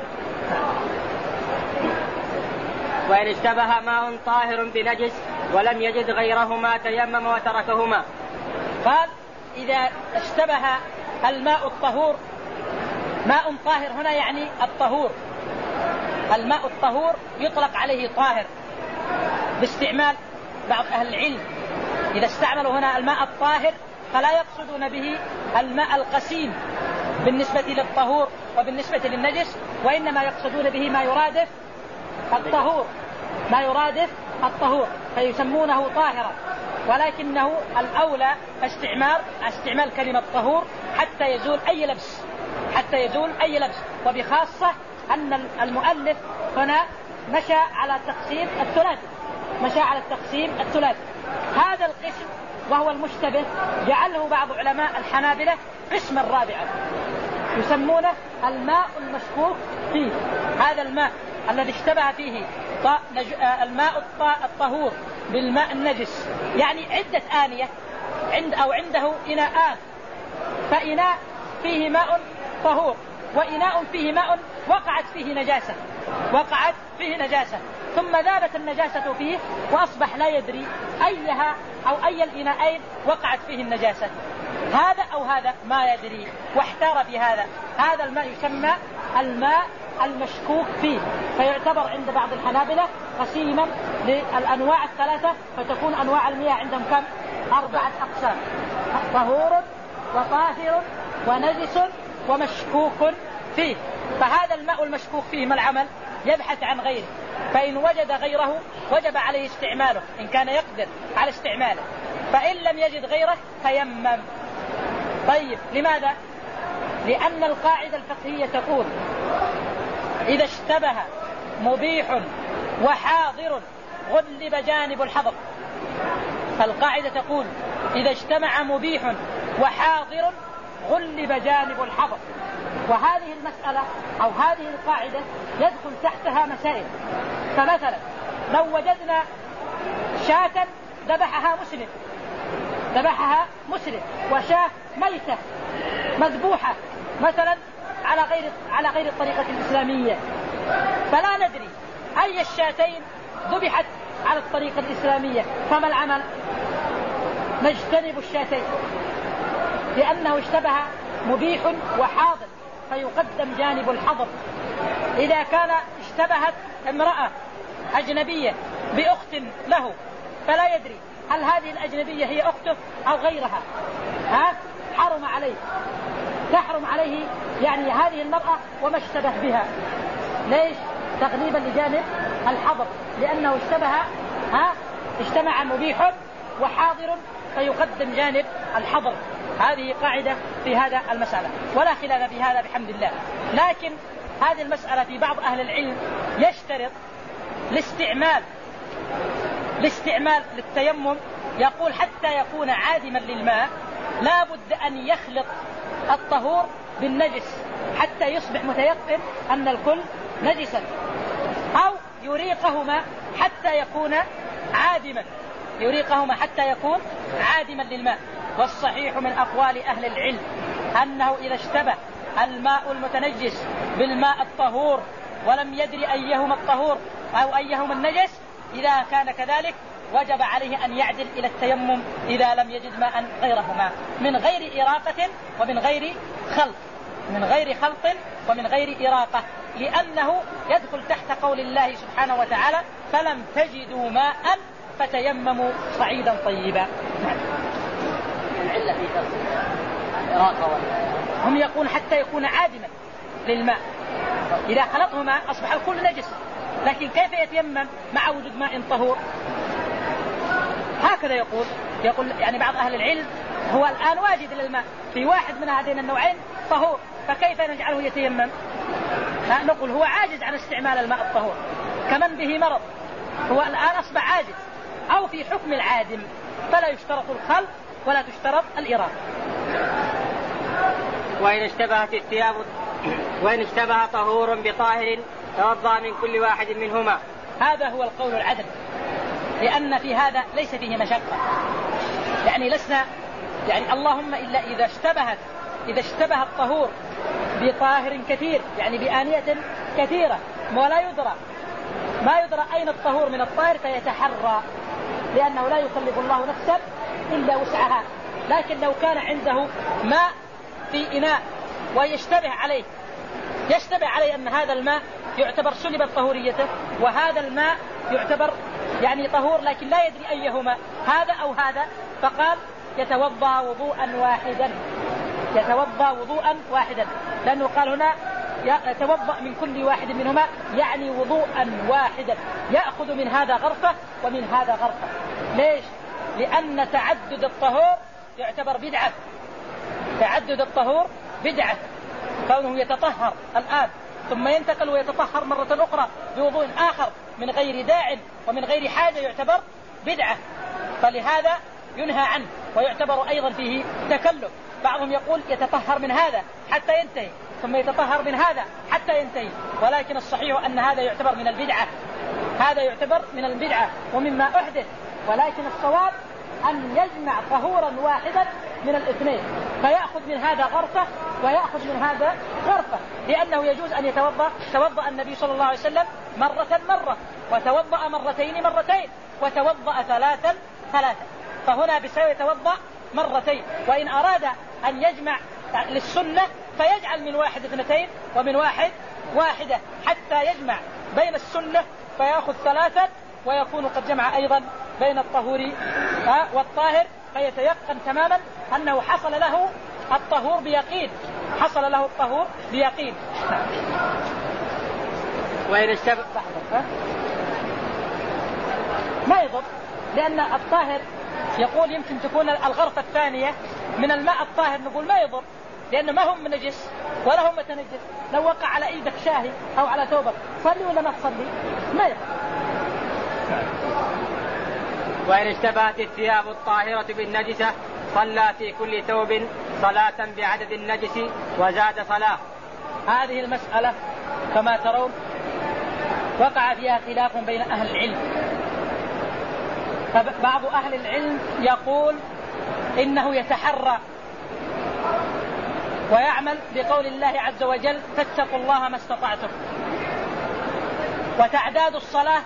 وإن اشتبه ماء طاهر بنجس ولم يجد غيرهما تيمم وتركهما. قال إذا اشتبه الماء الطهور، ماء طاهر هنا يعني الطهور، الماء الطهور يطلق عليه طاهر باستعمال بعض أهل العلم، إذا استعملوا هنا الماء الطاهر فلا يقصدون به الماء القسيم بالنسبة للطهور وبالنسبة للنجس، وإنما يقصدون به ما يرادف الطهور ما يرادف الطهور فيسمونه طاهرا، ولكنه الأولى استعمال استعمال كلمة طهور حتى يزول أي لبس حتى يزول أي لبس وبخاصة أن المؤلف هنا مشى على التقسيم الثلاثي مشى على التقسيم الثلاثي هذا القسم وهو المشتبه جعله بعض علماء الحنابلة قسما رابعا يسمونه الماء المشكوك فيه. هذا الماء الذي اشتبه فيه الماء الطهور بالماء النجس، يعني عدة آنية عند أو عنده إناءان، فإناء فيه ماء طهور وإناء فيه ماء وقعت فيه نجاسة وقعت فيه نجاسة ثم ذابت النجاسة فيه وأصبح لا يدري أيها أو أي الإناءين وقعت فيه النجاسة، هذا أو هذا ما يدري واحتار في هذا. هذا الماء يسمى الماء المشكوك فيه، فيعتبر عند بعض الحنابلة قسيما للأنواع الثلاثة، فتكون أنواع المياه عندهم كم؟ أربعة أقسام: طهور وطاهر ونجس ومشكوك فيه. فهذا الماء المشكوك فيه ما العمل؟ يبحث عن غيره، فإن وجد غيره وجب عليه استعماله إن كان يقدر على استعماله، فإن لم يجد غيره تيمم. طيب، لماذا؟ لأن القاعدة الفقهية تقول إذا اشتبه مبيح وحاضر غلب جانب الحظر. القاعدة تقول إذا اجتمع مبيح وحاضر غلب جانب الحظر. وهذه المسألة أو هذه القاعدة يدخل تحتها مسائل. فمثلا لو وجدنا شاة ذبحها مسلم ذبحها مسلم وشاة ميتة مذبوحة مثلا على غير على غير الطريقة الإسلامية، فلا ندري أي الشاتين ذبحت على الطريقة الإسلامية، فما العمل؟ نجتنب الشاتين لأنه اشتبه مبيح وحاضر فيقدم جانب الحظر. إذا كان اشتبهت امرأة أجنبية بأخت له فلا يدري هل هذه الأجنبية هي أخته أو غيرها، ها حرم عليه تحرم عليه يعني هذه المرأة وما اشتبه بها. ليش؟ تغليبا لجانب الحظر، لأنه اشتبه ها اجتمع مبيح وحاضر فيقدم جانب الحظر. هذه قاعدة في هذا المسألة ولا خلاف في هذا بحمد الله. لكن هذه المسألة في بعض أهل العلم يشترط الاستعمال الاستعمال للتيمم، يقول حتى يكون عادما للماء لا بد أن يخلط الطهور بالنجس حتى يصبح متيقن أن الكل نجسا، أو يريقهما حتى يكون عادما يريقهما حتى يكون عادما للماء. والصحيح من أقوال أهل العلم أنه إذا اشتبه الماء المتنجس بالماء الطهور ولم يدري أيهما الطهور أو أيهما النجس، إذا كان كذلك وجب عليه أن يعدل إلى التيمم إذا لم يجد ماء غيرهما من غير إراقة ومن غير خلط من غير خلط ومن غير إراقة، لأنه يدخل تحت قول الله سبحانه وتعالى فلم تجدوا ماء فتيمموا صعيدا طيبا. العلة في الإراقة هم يقول حتى يكون عادما للماء، إذا خلطهما أصبح الكل نجس، لكن كيف يتيمم مع وجود ماء طهور؟ هكذا يقول يقول يعني بعض أهل العلم هو الآن واجد للماء في واحد من هذين النوعين طهور، فكيف نجعله يتيمم؟ نقول هو عاجز عن استعمال الماء الطهور كمن به مرض، هو الآن أصبح عاجز أو في حكم العادم، فلا يشترط الخلط ولا تشترط الإراقة. وإن اشتبهت الثياب وإن اشتبه طهور بطاهر توضأ من كل واحد منهما. هذا هو القول العدل، لأن في هذا ليس فيه مشقة، يعني لسنا يعني اللهم إلا إذا اشتبهت إذا اشتبه الطهور بطاهر كثير يعني بآنية كثيرة ولا يدرى ما يدرى أين الطهور من الطاهر فيتحرى، لأنه لا يكلف الله نفسا إلا وسعها. لكن لو كان عنده ماء في إناء ويشتبه عليه يشتبه عليه أن هذا الماء يعتبر سلبت طهوريته وهذا الماء يعتبر يعني طهور لكن لا يدري أيهما هذا أو هذا، فقال يتوضأ وضوءا واحدا يتوضأ وضوءا واحدا لأنه قال هنا يتوضأ من كل واحد منهما يعني وضوءا واحدا، يأخذ من هذا غرفة ومن هذا غرفة. ليش؟ لأن تعدد الطهور يعتبر بدعة تعدد الطهور بدعة، كونه يتطهر الآن ثم ينتقل ويتطهر مرة أخرى بوضوء آخر من غير داع ومن غير حاجة يعتبر بدعة، فلهذا ينهى عنه ويعتبر أيضا فيه تكلف. بعضهم يقول يتطهر من هذا حتى ينتهي ثم يتطهر من هذا حتى ينتهي، ولكن الصحيح أن هذا يعتبر من البدعة هذا يعتبر من البدعة ومما أحدث، ولكن الصواب أن يجمع طهورا واحدا من الاثنين فيأخذ من هذا غرفة ويأخذ من هذا غرفة، لأنه يجوز أن يتوضأ توضأ النبي صلى الله عليه وسلم مرة مرة وتوضأ مرتين مرتين وتوضأ ثلاثا ثلاثا، فهنا بسبب يتوضأ مرتين. وإن أراد أن يجمع للسنة فيجعل من واحد اثنتين ومن واحد واحدة حتى يجمع بين السنة فيأخذ ثلاثا ويكون قد جمع أيضا بين الطهور والطاهر فيتيقن تماما أنه حصل له الطهور بيقين حصل له الطهور بيقين. وإن اشتبه ما يضر، لأن الطاهر يقول يمكن تكون الغرفة الثانية من الماء الطاهر، نقول ما يضر لأنه ما هم نجس ولا هم متنجس. لو وقع على إيدك شاهي أو على ثوبك صلي ولا ما تصلي ما يضر. وإن اشتبهت الثياب الطاهرة بالنجسة صلى في كل ثوب صلاة بعدد النجس وزاد صلاة. هذه المسألة كما ترون وقع فيها خلاف بين أهل العلم، فبعض أهل العلم يقول إنه يتحرى ويعمل بقول الله عز وجل فاتقوا الله ما استطعتم، وتعداد الصلاة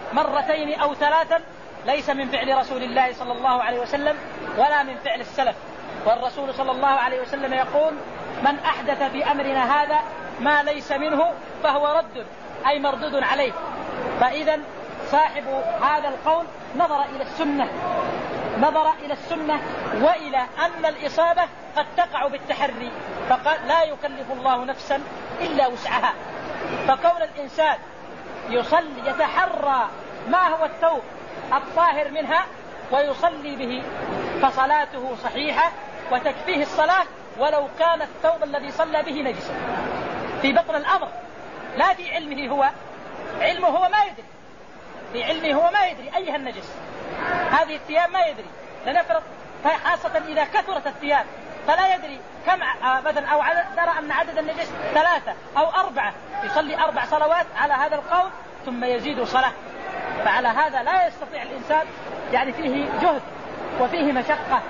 مرتين أو ثلاثا ليس من فعل رسول الله صلى الله عليه وسلم ولا من فعل السلف، والرسول صلى الله عليه وسلم يقول من أحدث في أمرنا هذا ما ليس منه فهو رد أي مردود عليه. فإذا صاحب هذا القول نظر إلى السنة نظر إلى السنة وإلى أن الإصابة قد تقع بالتحري، فقال لا يكلف الله نفسا إلا وسعها. فكون الإنسان يصلي يتحرى ما هو الثوب الطاهر منها ويصلي به فصلاته صحيحة وتكفيه الصلاة ولو كان الثوب الذي صلى به نجسا. في بطن الأمر لا في علمه هو علمه هو ما يدري في علمه هو ما يدري أيها النجس، هذه الثياب ما يدري، لنفرض خاصة إذا كثرت الثياب فلا يدري كم مثلا أو ترى أن عدد النجس ثلاثة أو أربعة يصلي أربع صلوات على هذا القول ثم يزيد صلاة، فعلى هذا لا يستطيع الإنسان، يعني فيه جهد وفيه مشقة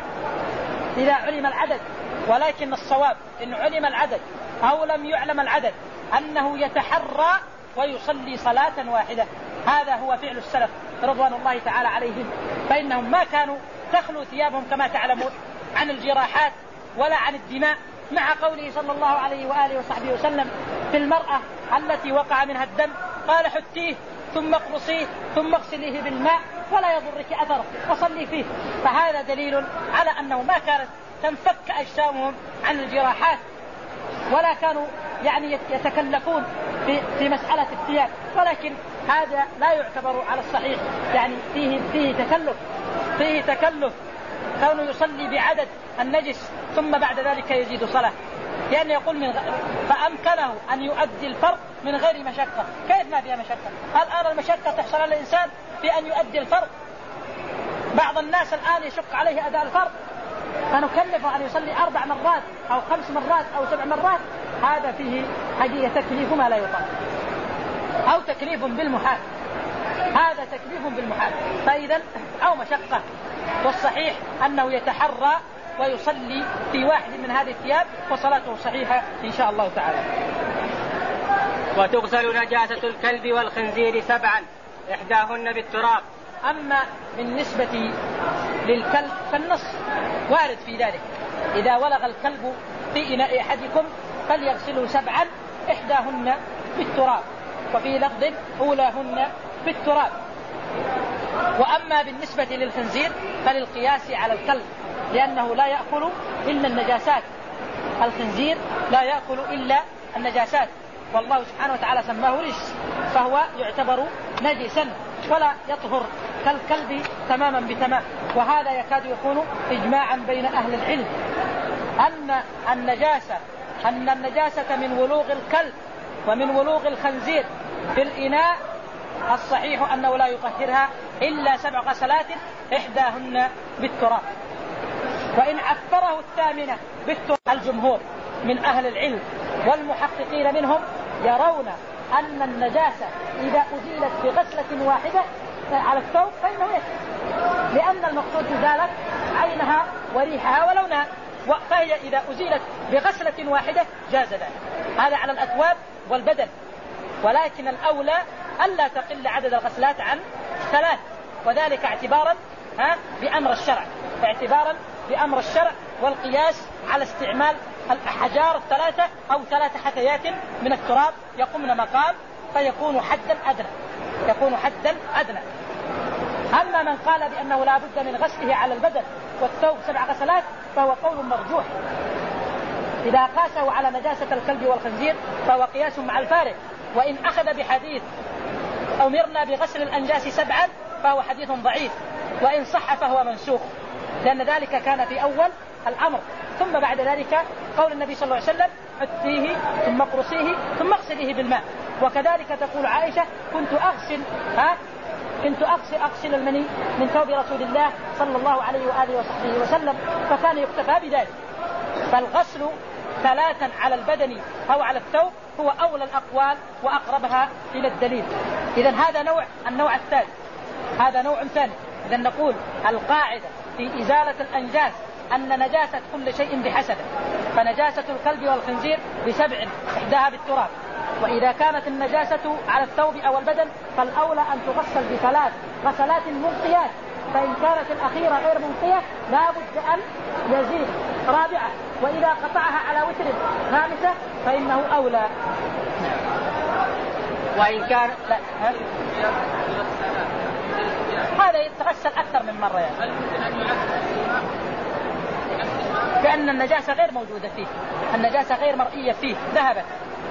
إذا علم العدد. ولكن الصواب إن علم العدد أو لم يعلم العدد أنه يتحرى ويصلي صلاة واحدة. هذا هو فعل السلف رضوان الله تعالى عليهم، فإنهم ما كانوا تخلو ثيابهم كما تعلمون عن الجراحات ولا عن الدماء، مع قوله صلى الله عليه وآله وصحبه وسلم في المرأة التي وقع منها الدم قال حتيه ثم اقرصيه ثم اغسليه بالماء ولا يضرك أثره وصلي فيه. فهذا دليل على أنه ما كانت تنفك أجسامهم عن الجراحات ولا كانوا يعني يتكلفون في, في مسألة الثياب، ولكن هذا لا يعتبر على الصحيح، يعني فيه, فيه تكلف فيه تكلف كونه يصلي بعدد النجس ثم بعد ذلك يزيد صلاة، لأنه يقول من غ... فأمكنه أن يؤدي الفرض من غير مشقة. كيف ما فيها مشقة؟ الآن المشقة تحصل على الإنسان في أن يؤدي الفرض. بعض الناس الآن يشق عليه أداء الفرض فنكلفه أن يصلي أربع مرات أو خمس مرات أو سبع مرات، هذا فيه حقيقة تكليف ما لا يطاق أو تكليف بالمحال، هذا تكليف بالمحال فإذا أو مشقة. والصحيح أنه يتحرى ويصلي في واحد من هذه الثياب وصلاته صحيحة إن شاء الله تعالى. وتغسل نجاسة الكلب والخنزير سبعا إحداهن بالتراب. أما بالنسبة للكلب فالنص وارد في ذلك، إذا ولغ الكلب في إناء أحدكم فليغسله سبعا إحداهن بالتراب، وفي لفظ أولاهن بالتراب. وأما بالنسبة للخنزير فللقياس على الكلب، لأنه لا يأكل إلا النجاسات، الخنزير لا يأكل إلا النجاسات، والله سبحانه وتعالى سماه رجس فهو يعتبر نجسا ولا يطهر كالكلب تماما بتمام. وهذا يكاد يكون إجماعا بين أهل العلم أن النجاسة أن النجاسة من ولوغ الكلب ومن ولوغ الخنزير في الإناء الصحيح أنه لا يطهرها إلا سبع غسلات إحداهن بالتراب. وإن عفره الثامنة بالتراب الجمهور من أهل العلم والمحققين منهم يرون أن النجاسة إذا أزيلت بغسلة واحدة على الثوب فإنه يكفي، لأن المقصود إزالة عينها وريحها ولونها، فهي إذا أزيلت بغسلة واحدة جاز ذلك. هذا على الأثواب والبدن، ولكن الأولى ألا تقل عدد الغسلات عن ثلاث، وذلك اعتبارا ها بأمر الشرع اعتبارا بأمر الشرع والقياس على استعمال الأحجار الثلاثة أو ثلاث حثيات من التراب يقومن مقام فيكون حدا أدنى يكون حدا أدنى. أما من قال بأنه لا بد من غسله على البدن والثوب سبع غسلات فهو قول مرجوح. إذا قاسه على نجاسة الكلب والخنزير فهو قياس مع الفارق، وإن أخذ بحديث أمرنا بغسل الأنجاس سبعا فهو حديث ضعيف، وإن صح فهو منسوخ، لأن ذلك كان في أول الأمر، ثم بعد ذلك قول النبي صلى الله عليه وسلم حثيه ثم اقرصيه ثم اغسليه بالماء. وكذلك تقول عائشة كنت أغسل ها كنت أغسل, أغسل المني من ثوب رسول الله صلى الله عليه وآله وصحبه وسلم، فكان يكتفى بذلك. فالغسل ثلاثا على البدن أو على الثوب هو أولى الأقوال وأقربها إلى الدليل. إذن هذا نوع النوع الثالث، هذا نوع ثاني. إذن نقول القاعدة في إزالة الأنجاس أن نجاسة كل شيء بحسبه، فنجاسة الكلب والخنزير بسبع إحداها بالتراب، وإذا كانت النجاسة على الثوب أو البدن فالأولى أن تغسل بثلاث غسلات منقيات، فإن كانت الأخيرة غير منقية لا بد أن يزيد رابعة، وإذا قطعها على وتر خامسة فإنه أولى. وإن كان لا هذا يتغسل أكثر من مرة يعني. كأن النجاسة غير موجودة فيه، النجاسة غير مرئية فيه، ذهبت.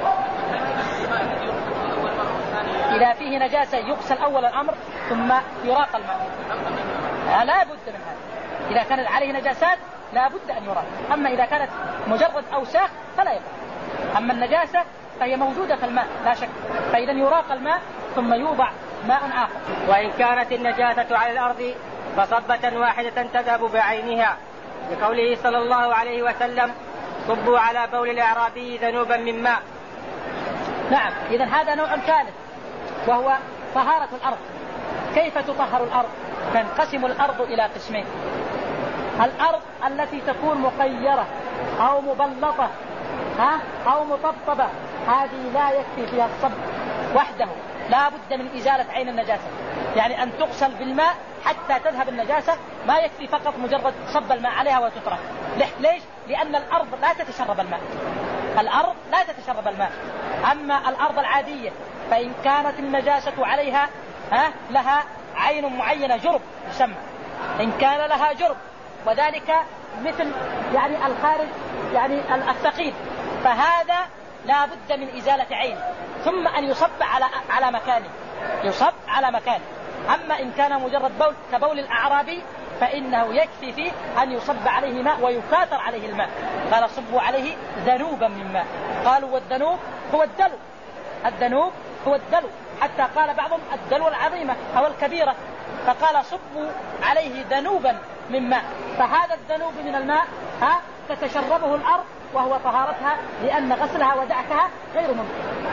إذا فيه نجاسة يغسل أول الأمر ثم يراق الماء، لا بد من هذا. إذا كانت عليه نجاسات لا بد أن يراق، أما إذا كانت مجرد أوساخ فلا يراق. أما النجاسة فهي موجودة في الماء لا شك، فإذا يراق الماء ثم يوضع ماء آخر. وإن كانت النجاسة على الأرض فصبة واحدة تذهب بعينها، لقوله صلى الله عليه وسلم صبوا على بول الأعرابي ذنوبا من ماء. نعم، إذن هذا نوع ثالث وهو طهارة الأرض. كيف تطهر الأرض؟ تنقسم الأرض إلى قسمين: الأرض التي تكون مقيرة أو مبلطة ها أو مطبطبة، هذه لا يكفي فيها الصب وحده، لا بد من إزالة عين النجاسة، يعني أن تغسل بالماء حتى تذهب النجاسة، ما يكفي فقط مجرد صب الماء عليها وتترك. ليش؟ لأن الأرض لا تتشرب الماء، الأرض لا تتشرب الماء. أما الأرض العادية فإن كانت النجاسة عليها ها لها عين معينة جرب يسمى، إن كان لها جرب، وذلك مثل يعني الخارج يعني الثقيل، فهذا لا بد من إزالة عين ثم أن يصب على على مكانه، يصب على مكانه. أما إن كان مجرد بول كبول الأعرابي فإنه يكفي فيه أن يصب عليه ماء ويكاثر عليه الماء. قال صبوا عليه ذنوبا من ماء، قالوا والذنوب هو الدلو، الذنوب هو الدلو، حتى قال بعضهم الدلو العظيمة أو الكبيرة، فقال صبوا عليه ذنوبا من ماء. فهذا الذنوب من الماء ها تتشربه الأرض وهو طهارتها، لأن غسلها ودعكها غير ممكن.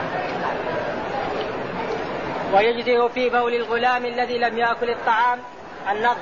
ويجزئ في بول الغلام الذي لم يأكل الطعام النضح.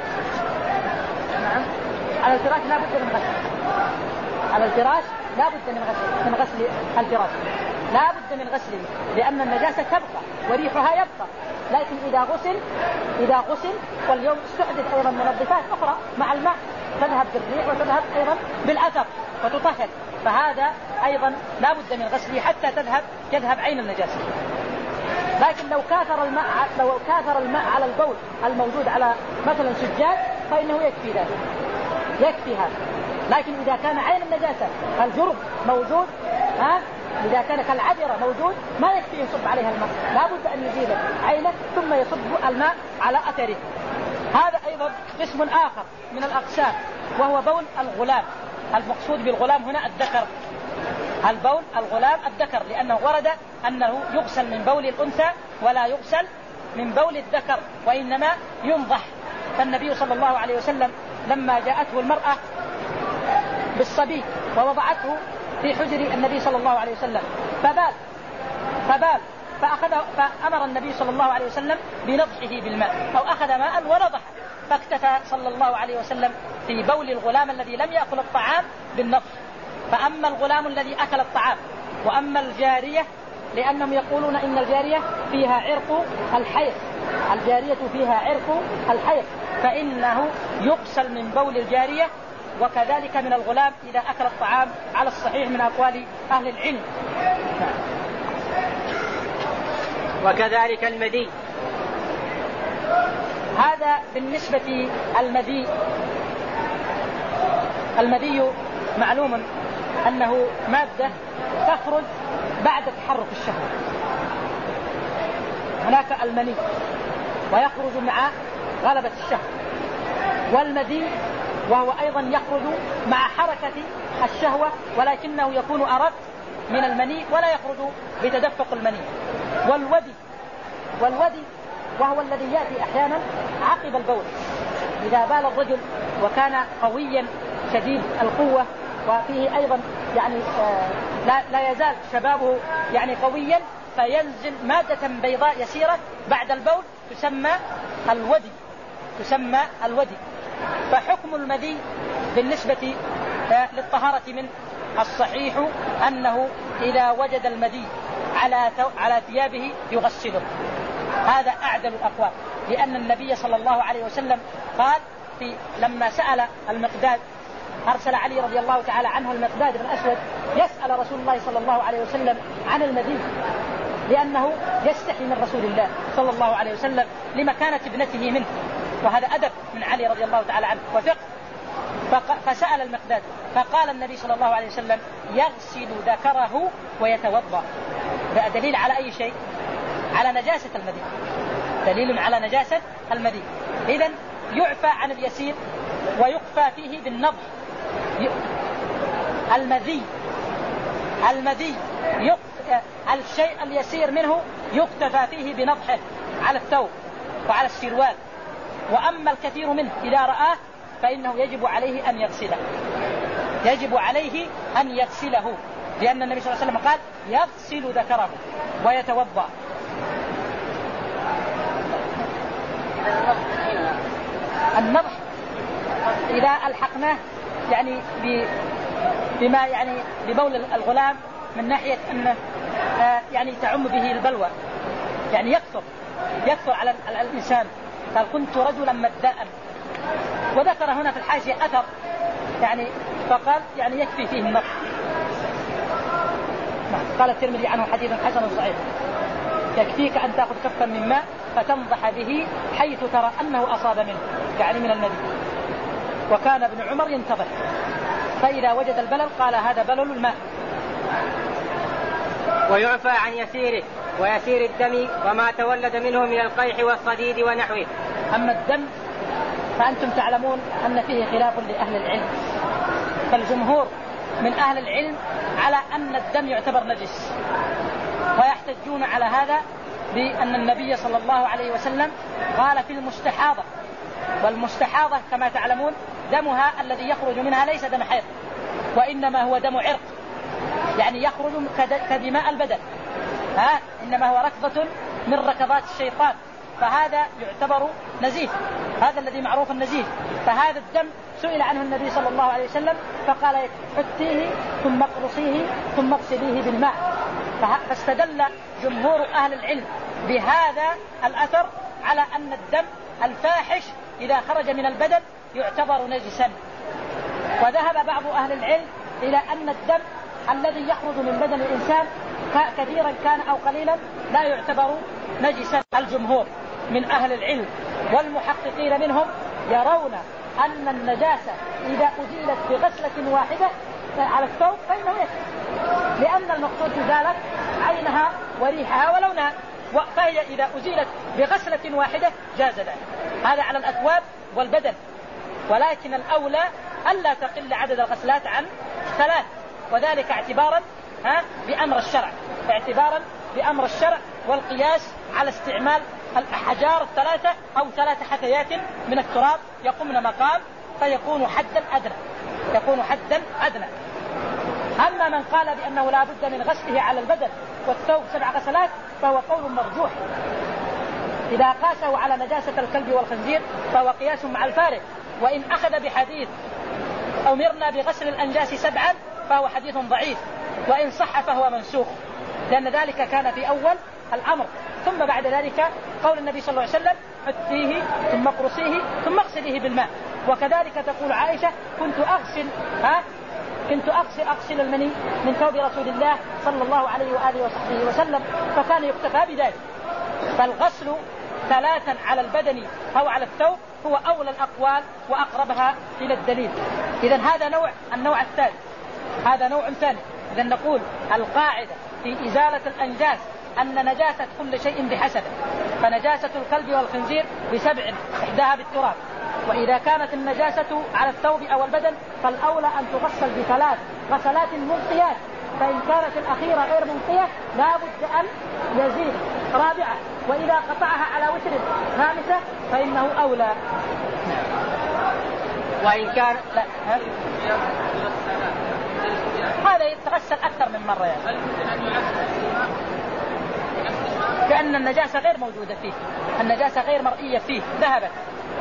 نعم، على الفراش لا بد من غسل، على الفراش لا بد من غسل من غسل الفراش، لا بد من غسله، لأن النجاسة تبقى وريحها يبقى، لكن إذا غسل إذا غسل واليوم استحدث أيضا منظفات أخرى مع الماء تذهب بالريح وتذهب أيضا بالأثر وتطهر، فهذا أيضا لا بد من غسله حتى تذهب يذهب عين النجاسة. لكن لو كاثر الماء لو كاثر الماء على البول الموجود على مثلا سجاد فإنه يكفي ذلك، يكفي هذا. لكن إذا كان عين النجاسة الجرب موجود ها إذا كان كالعذرة موجود ما يكفي يصب عليها الماء، لا بد أن يزيل عينه ثم يصب الماء على أثره. هذا أيضا قسم آخر من الأقسام وهو بول الغلام. المقصود بالغلام هنا الذكر، البول الغلام الذكر، لأنه ورد أنه يغسل من بول الأنثى ولا يغسل من بول الذكر، وإنما ينضح. فالنبي صلى الله عليه وسلم لما جاءته المرأة بالصبي ووضعته في حجر النبي صلى الله عليه وسلم فبال فبال فأخذ فأمر النبي صلى الله عليه وسلم بنضحه بالماء، أو أخذ ماء ونضح، فاكتفى صلى الله عليه وسلم في بول الغلام الذي لم يأكل الطعام بالنضح. فأما الغلام الذي أكل الطعام وأما الجارية، لأنهم يقولون إن الجارية فيها عرق الحيض، الجارية فيها عرق الحيض، فإنه يغسل من بول الجارية وكذلك من الغلام إذا أكل الطعام على الصحيح من أقوال أهل العلم. وكذلك المدي. هذا بالنسبة المدي. المدي معلوم أنه مادة تخرج بعد تحرك الشهوة، هناك المني ويخرج مع غلبة الشهوة، والمدي وهو أيضا يخرج مع حركة الشهوة ولكنه يكون أرق من المني ولا يخرج بتدفق المني. والودي والودي وهو الذي يأتي أحيانا عقب البول. إذا بال الرجل وكان قويا شديد القوة وفيه أيضا يعني آه لا, لا يزال شبابه يعني قويا، فينزل مادة بيضاء يسيرة بعد البول تسمى الودي، تسمى الودي. فحكم المذي بالنسبة للطهارة من الصحيح أنه إذا وجد المذي على على ثيابه يغسله. هذا أعدل الأقوال، لأن النبي صلى الله عليه وسلم قال في لما سأل المقداد، أرسل علي رضي الله تعالى عنه المقداد بن أسود يسأل رسول الله صلى الله عليه وسلم عن المذي، لأنه يستحي من رسول الله صلى الله عليه وسلم لمكانة ابنته منه، وهذا أدب من علي رضي الله تعالى عنه وفقه. فسأل المقداد فقال النبي صلى الله عليه وسلم يغسل ذكره ويتوضأ. دليل على أي شيء؟ على نجاسة المذي، دليل على نجاسة المذي. إذن يعفى عن اليسير ويقفى فيه بالنضح. المذي المذي الشيء اليسير منه يقتفى فيه بنضحه على الثوب وعلى السروال، وأما الكثير منه إذا رآه فإنه يجب عليه أن يغسله، يجب عليه أن يغسله، لأن النبي صلى الله عليه وسلم قال يغسل ذكره ويتوضأ. النضح إذا ألحقناه يعني بما يعني ببول الغلام من ناحية أنه يعني تعم به البلوى، يعني يكثر يكثر على الإنسان. قال كنت رجلا مداء، وذكر هنا في الحاشية أثر يعني فقال يعني يكفي فيه النضح. قال الترمذي عنه حديث حسن صحيح يكفيك أن تأخذ كفا من ماء فتنضح به حيث ترى أنه أصاب منه، يعني من المذي. وكان ابن عمر ينتظر، فإذا وجد البلل قال هذا بلل الماء. ويعفى عن يسيره ويسير الدم وما تولد منه من القيح والصديد ونحوه. أما الدم فأنتم تعلمون أن فيه خلاف لأهل العلم، فالجمهور من أهل العلم على أن الدم يعتبر نجس، ويحتجون على هذا بأن النبي صلى الله عليه وسلم قال في المستحاضة، والمستحاضة كما تعلمون دمها الذي يخرج منها ليس دم حيض، وإنما هو دم عرق، يعني يخرج كدماء البدن، ها إنما هو ركضة من ركضات الشيطان، فهذا يعتبر نزيف، هذا الذي معروف النزيف. فهذا الدم سئل عنه النبي صلى الله عليه وسلم فقال حتيه ثم اقرصيه ثم اغسليه بالماء. فاستدل جمهور أهل العلم بهذا الأثر على أن الدم الفاحش إذا خرج من البدن يعتبر نجسا. وذهب بعض أهل العلم إلى أن الدم الذي يخرج من بدن الإنسان كثيرا كان أو قليلا لا يعتبر نجسا. الجمهور من أهل العلم والمحققين منهم يرون أن النجاسة إذا أزيلت بغسلة واحدة على الثوب فإنه يكفي، لأن المقصود ذلك عينها وريحها ولونها، فهي إذا أزيلت بغسلة واحدة جاز ذلك. هذا على الأثواب والبدن، ولكن الأولى ألا تقل عدد الغسلات عن ثلاث، وذلك اعتبارا ها بأمر الشرع، اعتبارا بأمر الشرع والقياس على استعمال الأحجار الثلاثة أو ثلاث حثيات من التراب يقومن مقام، فيكون حدا أدنى، يكون حدا أدنى. أما من قال بأنه لا بد من غسله على البدن والثوب سبع غسلات فهو قول مرجوح. إذا قاسه على نجاسة الكلب والخنزير فهو قياس مع الفارق، وإن أخذ بحديث أمرنا بغسل الأنجاس سبعا فهو حديث ضعيف، وإن صح فهو منسوخ، لأن ذلك كان في أول الأمر، ثم بعد ذلك قول النبي صلى الله عليه وسلم حتيه ثم اقرصيه ثم اغسليه بالماء. وكذلك تقول عائشة كنت أغسل ها كنت أغسل أغسل المني من ثوب رسول الله صلى الله عليه وآله وصحبه وسلم، فكان يكتفى بذلك. فالغسل ثلاثا على البدن أو على الثوب هو أولى الأقوال وأقربها إلى الدليل. إذن هذا نوع النوع الثاني، هذا نوع ثاني. إذن نقول القاعدة في إزالة الأنجاس أن نجاسة كل شيء بحسبه، فنجاسة الكلب والخنزير بسبع إحداها بالتراب، وإذا كانت النجاسة على الثوب أو البدن فالأولى أن تغسل بثلاث غسلات منقيات، فإن كانت الأخيرة غير منقية لا بد أن يزيل رابعة، وإذا قطعها على وتر خامسة فإنه أولى. وإن كان لا هذا يتغسل أكثر من مرة يعني. كأن النجاسة غير موجودة فيه، النجاسة غير مرئية فيه، ذهبت.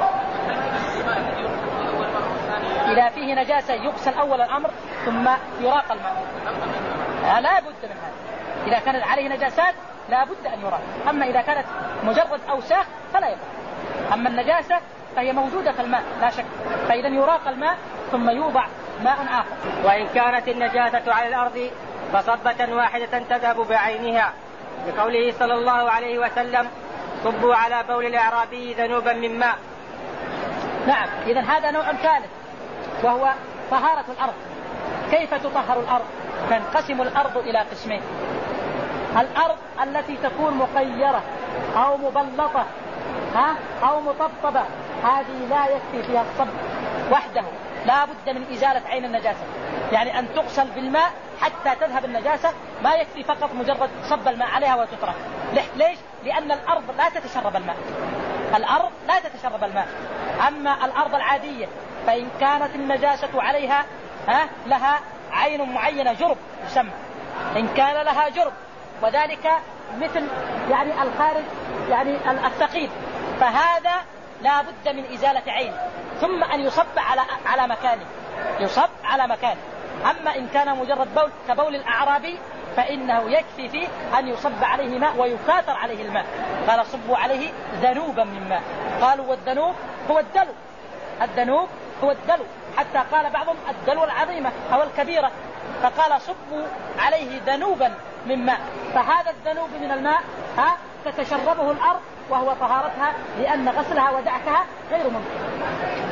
إذا فيه نجاسة يغسل أول الأمر ثم يراق الماء، لا بد من هذا. إذا كانت عليه نجاسات لا بد أن يراق، أما إذا كانت مجرد أوساخ فلا يراق. أما النجاسة فهي موجودة في الماء لا شك، فإذا يراق الماء ثم يوضع ماء آخر. وإن كانت النجاسة على الأرض فصبة واحدة تذهب بعينها، لقوله صلى الله عليه وسلم: صبوا على بول الأعرابي ذنوبا من ماء. نعم، إذن هذا نوع ثالث وهو طهارة الأرض. كيف تطهر الأرض؟ تنقسم الأرض إلى قسمين: الأرض التي تكون مقيرة أو مبلطة ها أو مطبطبة، هذه لا يكفي فيها الصب وحده، لا بد من إزالة عين النجاسة، يعني أن تغسل بالماء حتى تذهب النجاسة، ما يكفي فقط مجرد صب الماء عليها وتترك. ليش؟ لأن الأرض لا تتشرب الماء، الأرض لا تتشرب الماء. أما الأرض العادية فإن كانت النجاسة عليها ها لها عين معينة، جرب يسمى، إن كان لها جرب، وذلك مثل يعني الخارج يعني الثقيل، فهذا لا بد من إزالة عين ثم أن يصب على على مكانه، يصب على مكانه. أما إن كان مجرد بول كبول الأعرابي فإنه يكفي فيه أن يصب عليه ماء ويكاثر عليه الماء. قال: صبوا عليه ذنوبا من ماء. قالوا: والذنوب هو الدلو، الذنوب هو الدلو، حتى قال بعضهم الدلو العظيمة أو الكبيرة، فقال: صبوا عليه ذنوبا من ماء. فهذا الذنوب من الماء ها تتشربه الأرض وهو طهارتها، لأن غسلها ودعكها غير ممكن.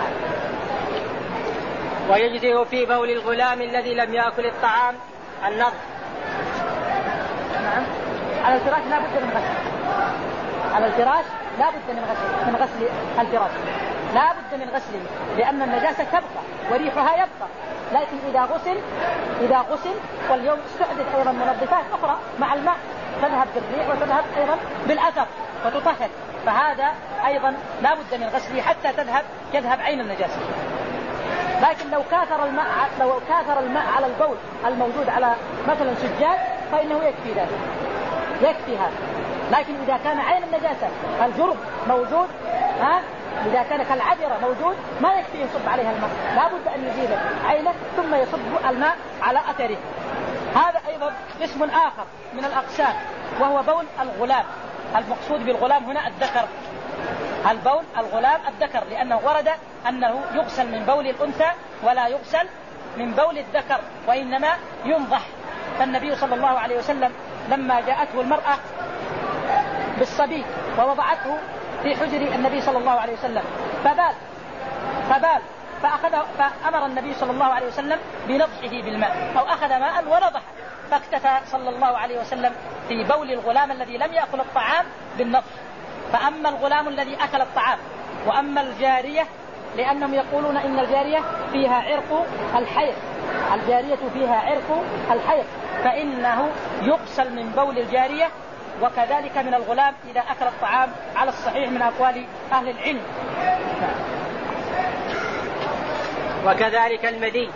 ويجزئ في بول الغلام الذي لم يأكل الطعام النضح. نعم، على الفراش لا بد من غسل، على الفراش لا بد من غسل من غسل الفراش، لا بد من غسله، لأن النجاسة تبقى وريحها يبقى. لكن إذا غسل إذا غسل واليوم استحدث أيضا منظفات أخرى مع الماء تذهب بالريح وتذهب أيضا بالأثر وتطهر، فهذا أيضا لا بد من غسله حتى تذهب يذهب عين النجاسة. لكن لو كاثر الماء لو كاثر الماء على البول الموجود على مثلا سجاد فإنه يكفي ذلك، يكفي هذا. لكن إذا كان عين النجاسة الجرب موجود ها إذا كان كالعذرة موجود ما يكفي يصب عليها الماء، لا بد أن يزيل عينه ثم يصب الماء على أثره. هذا أيضا قسم آخر من الأقسام وهو بول الغلام. المقصود بالغلام هنا الذكر، البول الغلام الذكر، لأنه ورد أنه يغسل من بول الأنثى ولا يغسل من بول الذكر، وإنما ينضح. فالنبي صلى الله عليه وسلم لما جاءته المرأة بالصبي ووضعته في حجر النبي صلى الله عليه وسلم فبال فبال فأخذ فأمر النبي صلى الله عليه وسلم بنضحه بالماء، أو أخذ ماء ونضح، فاكتفى صلى الله عليه وسلم في بول الغلام الذي لم يأكل الطعام بالنضح. فأما الغلام الذي أكل الطعام، وأما الجارية لأنهم يقولون إن الجارية فيها عرق الحيض، الجارية فيها عرق الحيض، فإنه يغسل من بول الجارية وكذلك من الغلام إذا أكل الطعام على الصحيح من أقوال أهل العلم. وكذلك المدي.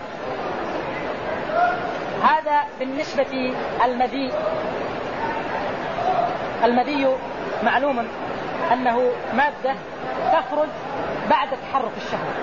هذا بالنسبة المدي. المدي معلوم أنه مادة تخرج بعد تحرك الشهوة.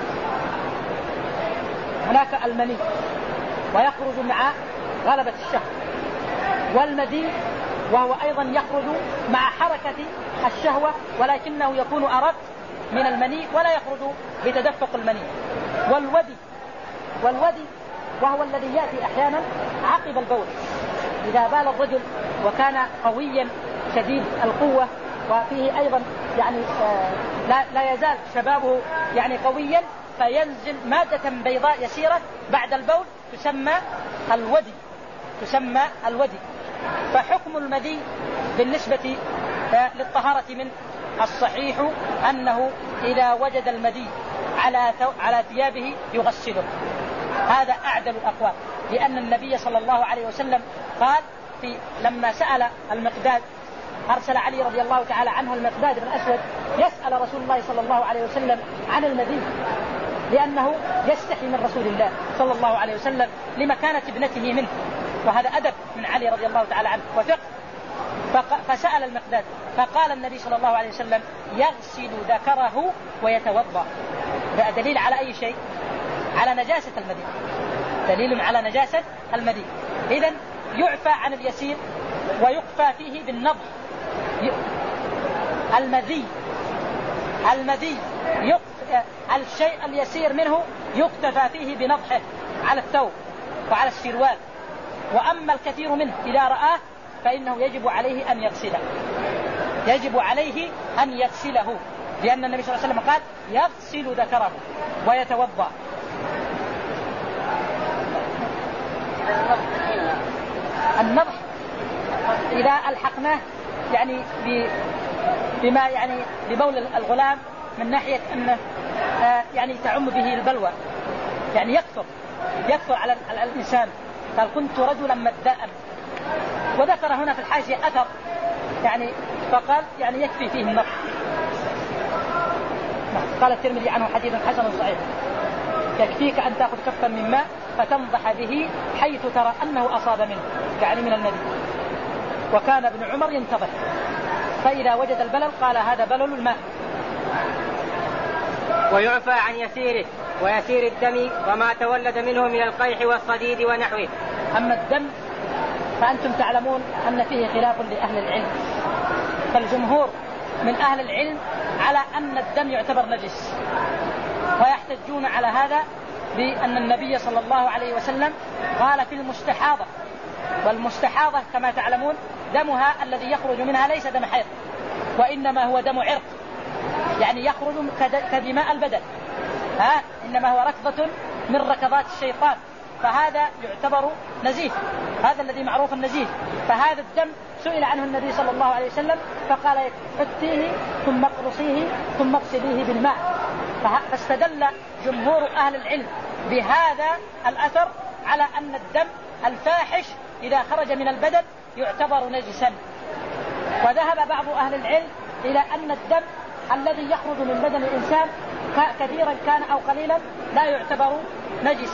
هناك المني ويخرج مع غلبة الشهوة، والمدي وهو أيضا يخرج مع حركة الشهوة، ولكنه يكون أرق من المني ولا يخرج بتدفق المني. والودي والودي وهو الذي يأتي أحيانا عقب البول، إذا بال الرجل وكان قويا شديد القوة وفيه أيضا يعني آه لا, لا يزال شبابه يعني قويا، فينزل مادة بيضاء يسيرة بعد البول تسمى الودي تسمى الودي. فحكم المدي بالنسبة آه للطهارة من الصحيح أنه إذا وجد المدي على على ثيابه يغسله، هذا أعدل الأقوال، لأن النبي صلى الله عليه وسلم قال في لما سأل المقداد أرسل علي رضي الله تعالى عنه المقداد بن الأسود يسأل رسول الله صلى الله عليه وسلم عن المذي، لأنه يستحي من رسول الله صلى الله عليه وسلم لمكانة ابنته منه، وهذا أدب من علي رضي الله تعالى عنه وفقه. فسأل المقداد فقال النبي صلى الله عليه وسلم يغسل ذكره ويتوضأ. ده دليل على أي شيء؟ على نجاسة المذي، دليل على نجاسة المذي. إذن يعفى عن اليسير ويقفى فيه بالنضح. المذي المذي الشيء اليسير منه يقتفى فيه بنضحه على الثوب وعلى السروال، وأما الكثير منه إذا رآه فإنه يجب عليه أن يغسله، يجب عليه أن يغسله، لأن النبي صلى الله عليه وسلم قال يغسل ذكره ويتوضأ. النضح إذا ألحقناه يعني بما يعني ببول الغلام من ناحية أنه يعني تعم به البلوى، يعني يكثر يكثر على الإنسان. قال كنت رجلا مداء، وذكر هنا في الحاشية أثر يعني فقال يعني يكفي فيه النضح. قال الترمذي عنه حديث حسن صحيح يكفيك أن تأخذ كفا من ماء فتنضح به حيث ترى أنه أصاب منه، يعني من النبي. وكان ابن عمر ينتظر فإذا وجد البلل قال هذا بلل الماء. ويعفى عن يسيره ويسير الدم وما تولد منه من القيح والصديد ونحوه. أما الدم فأنتم تعلمون أن فيه خلاف لأهل العلم، فالجمهور من أهل العلم على أن الدم يعتبر نجس، ويحتجون على هذا بأن النبي صلى الله عليه وسلم قال في المستحاضة، والمستحاضة كما تعلمون دمها الذي يخرج منها ليس دم حيض، وإنما هو دم عرق، يعني يخرج كدماء البدن، ها إنما هو ركضة من ركضات الشيطان، فهذا يعتبر نزيف، هذا الذي معروف النزيف. فهذا الدم سئل عنه النبي صلى الله عليه وسلم فقال حطيه ثم اقرصيه ثم اغسليه بالماء. فاستدل جمهور أهل العلم بهذا الأثر على أن الدم الفاحش إذا خرج من البدن يعتبر نجسا. وذهب بعض أهل العلم إلى أن الدم الذي يخرج من بدن الإنسان كثيرا كان أو قليلا لا يعتبر نجسا.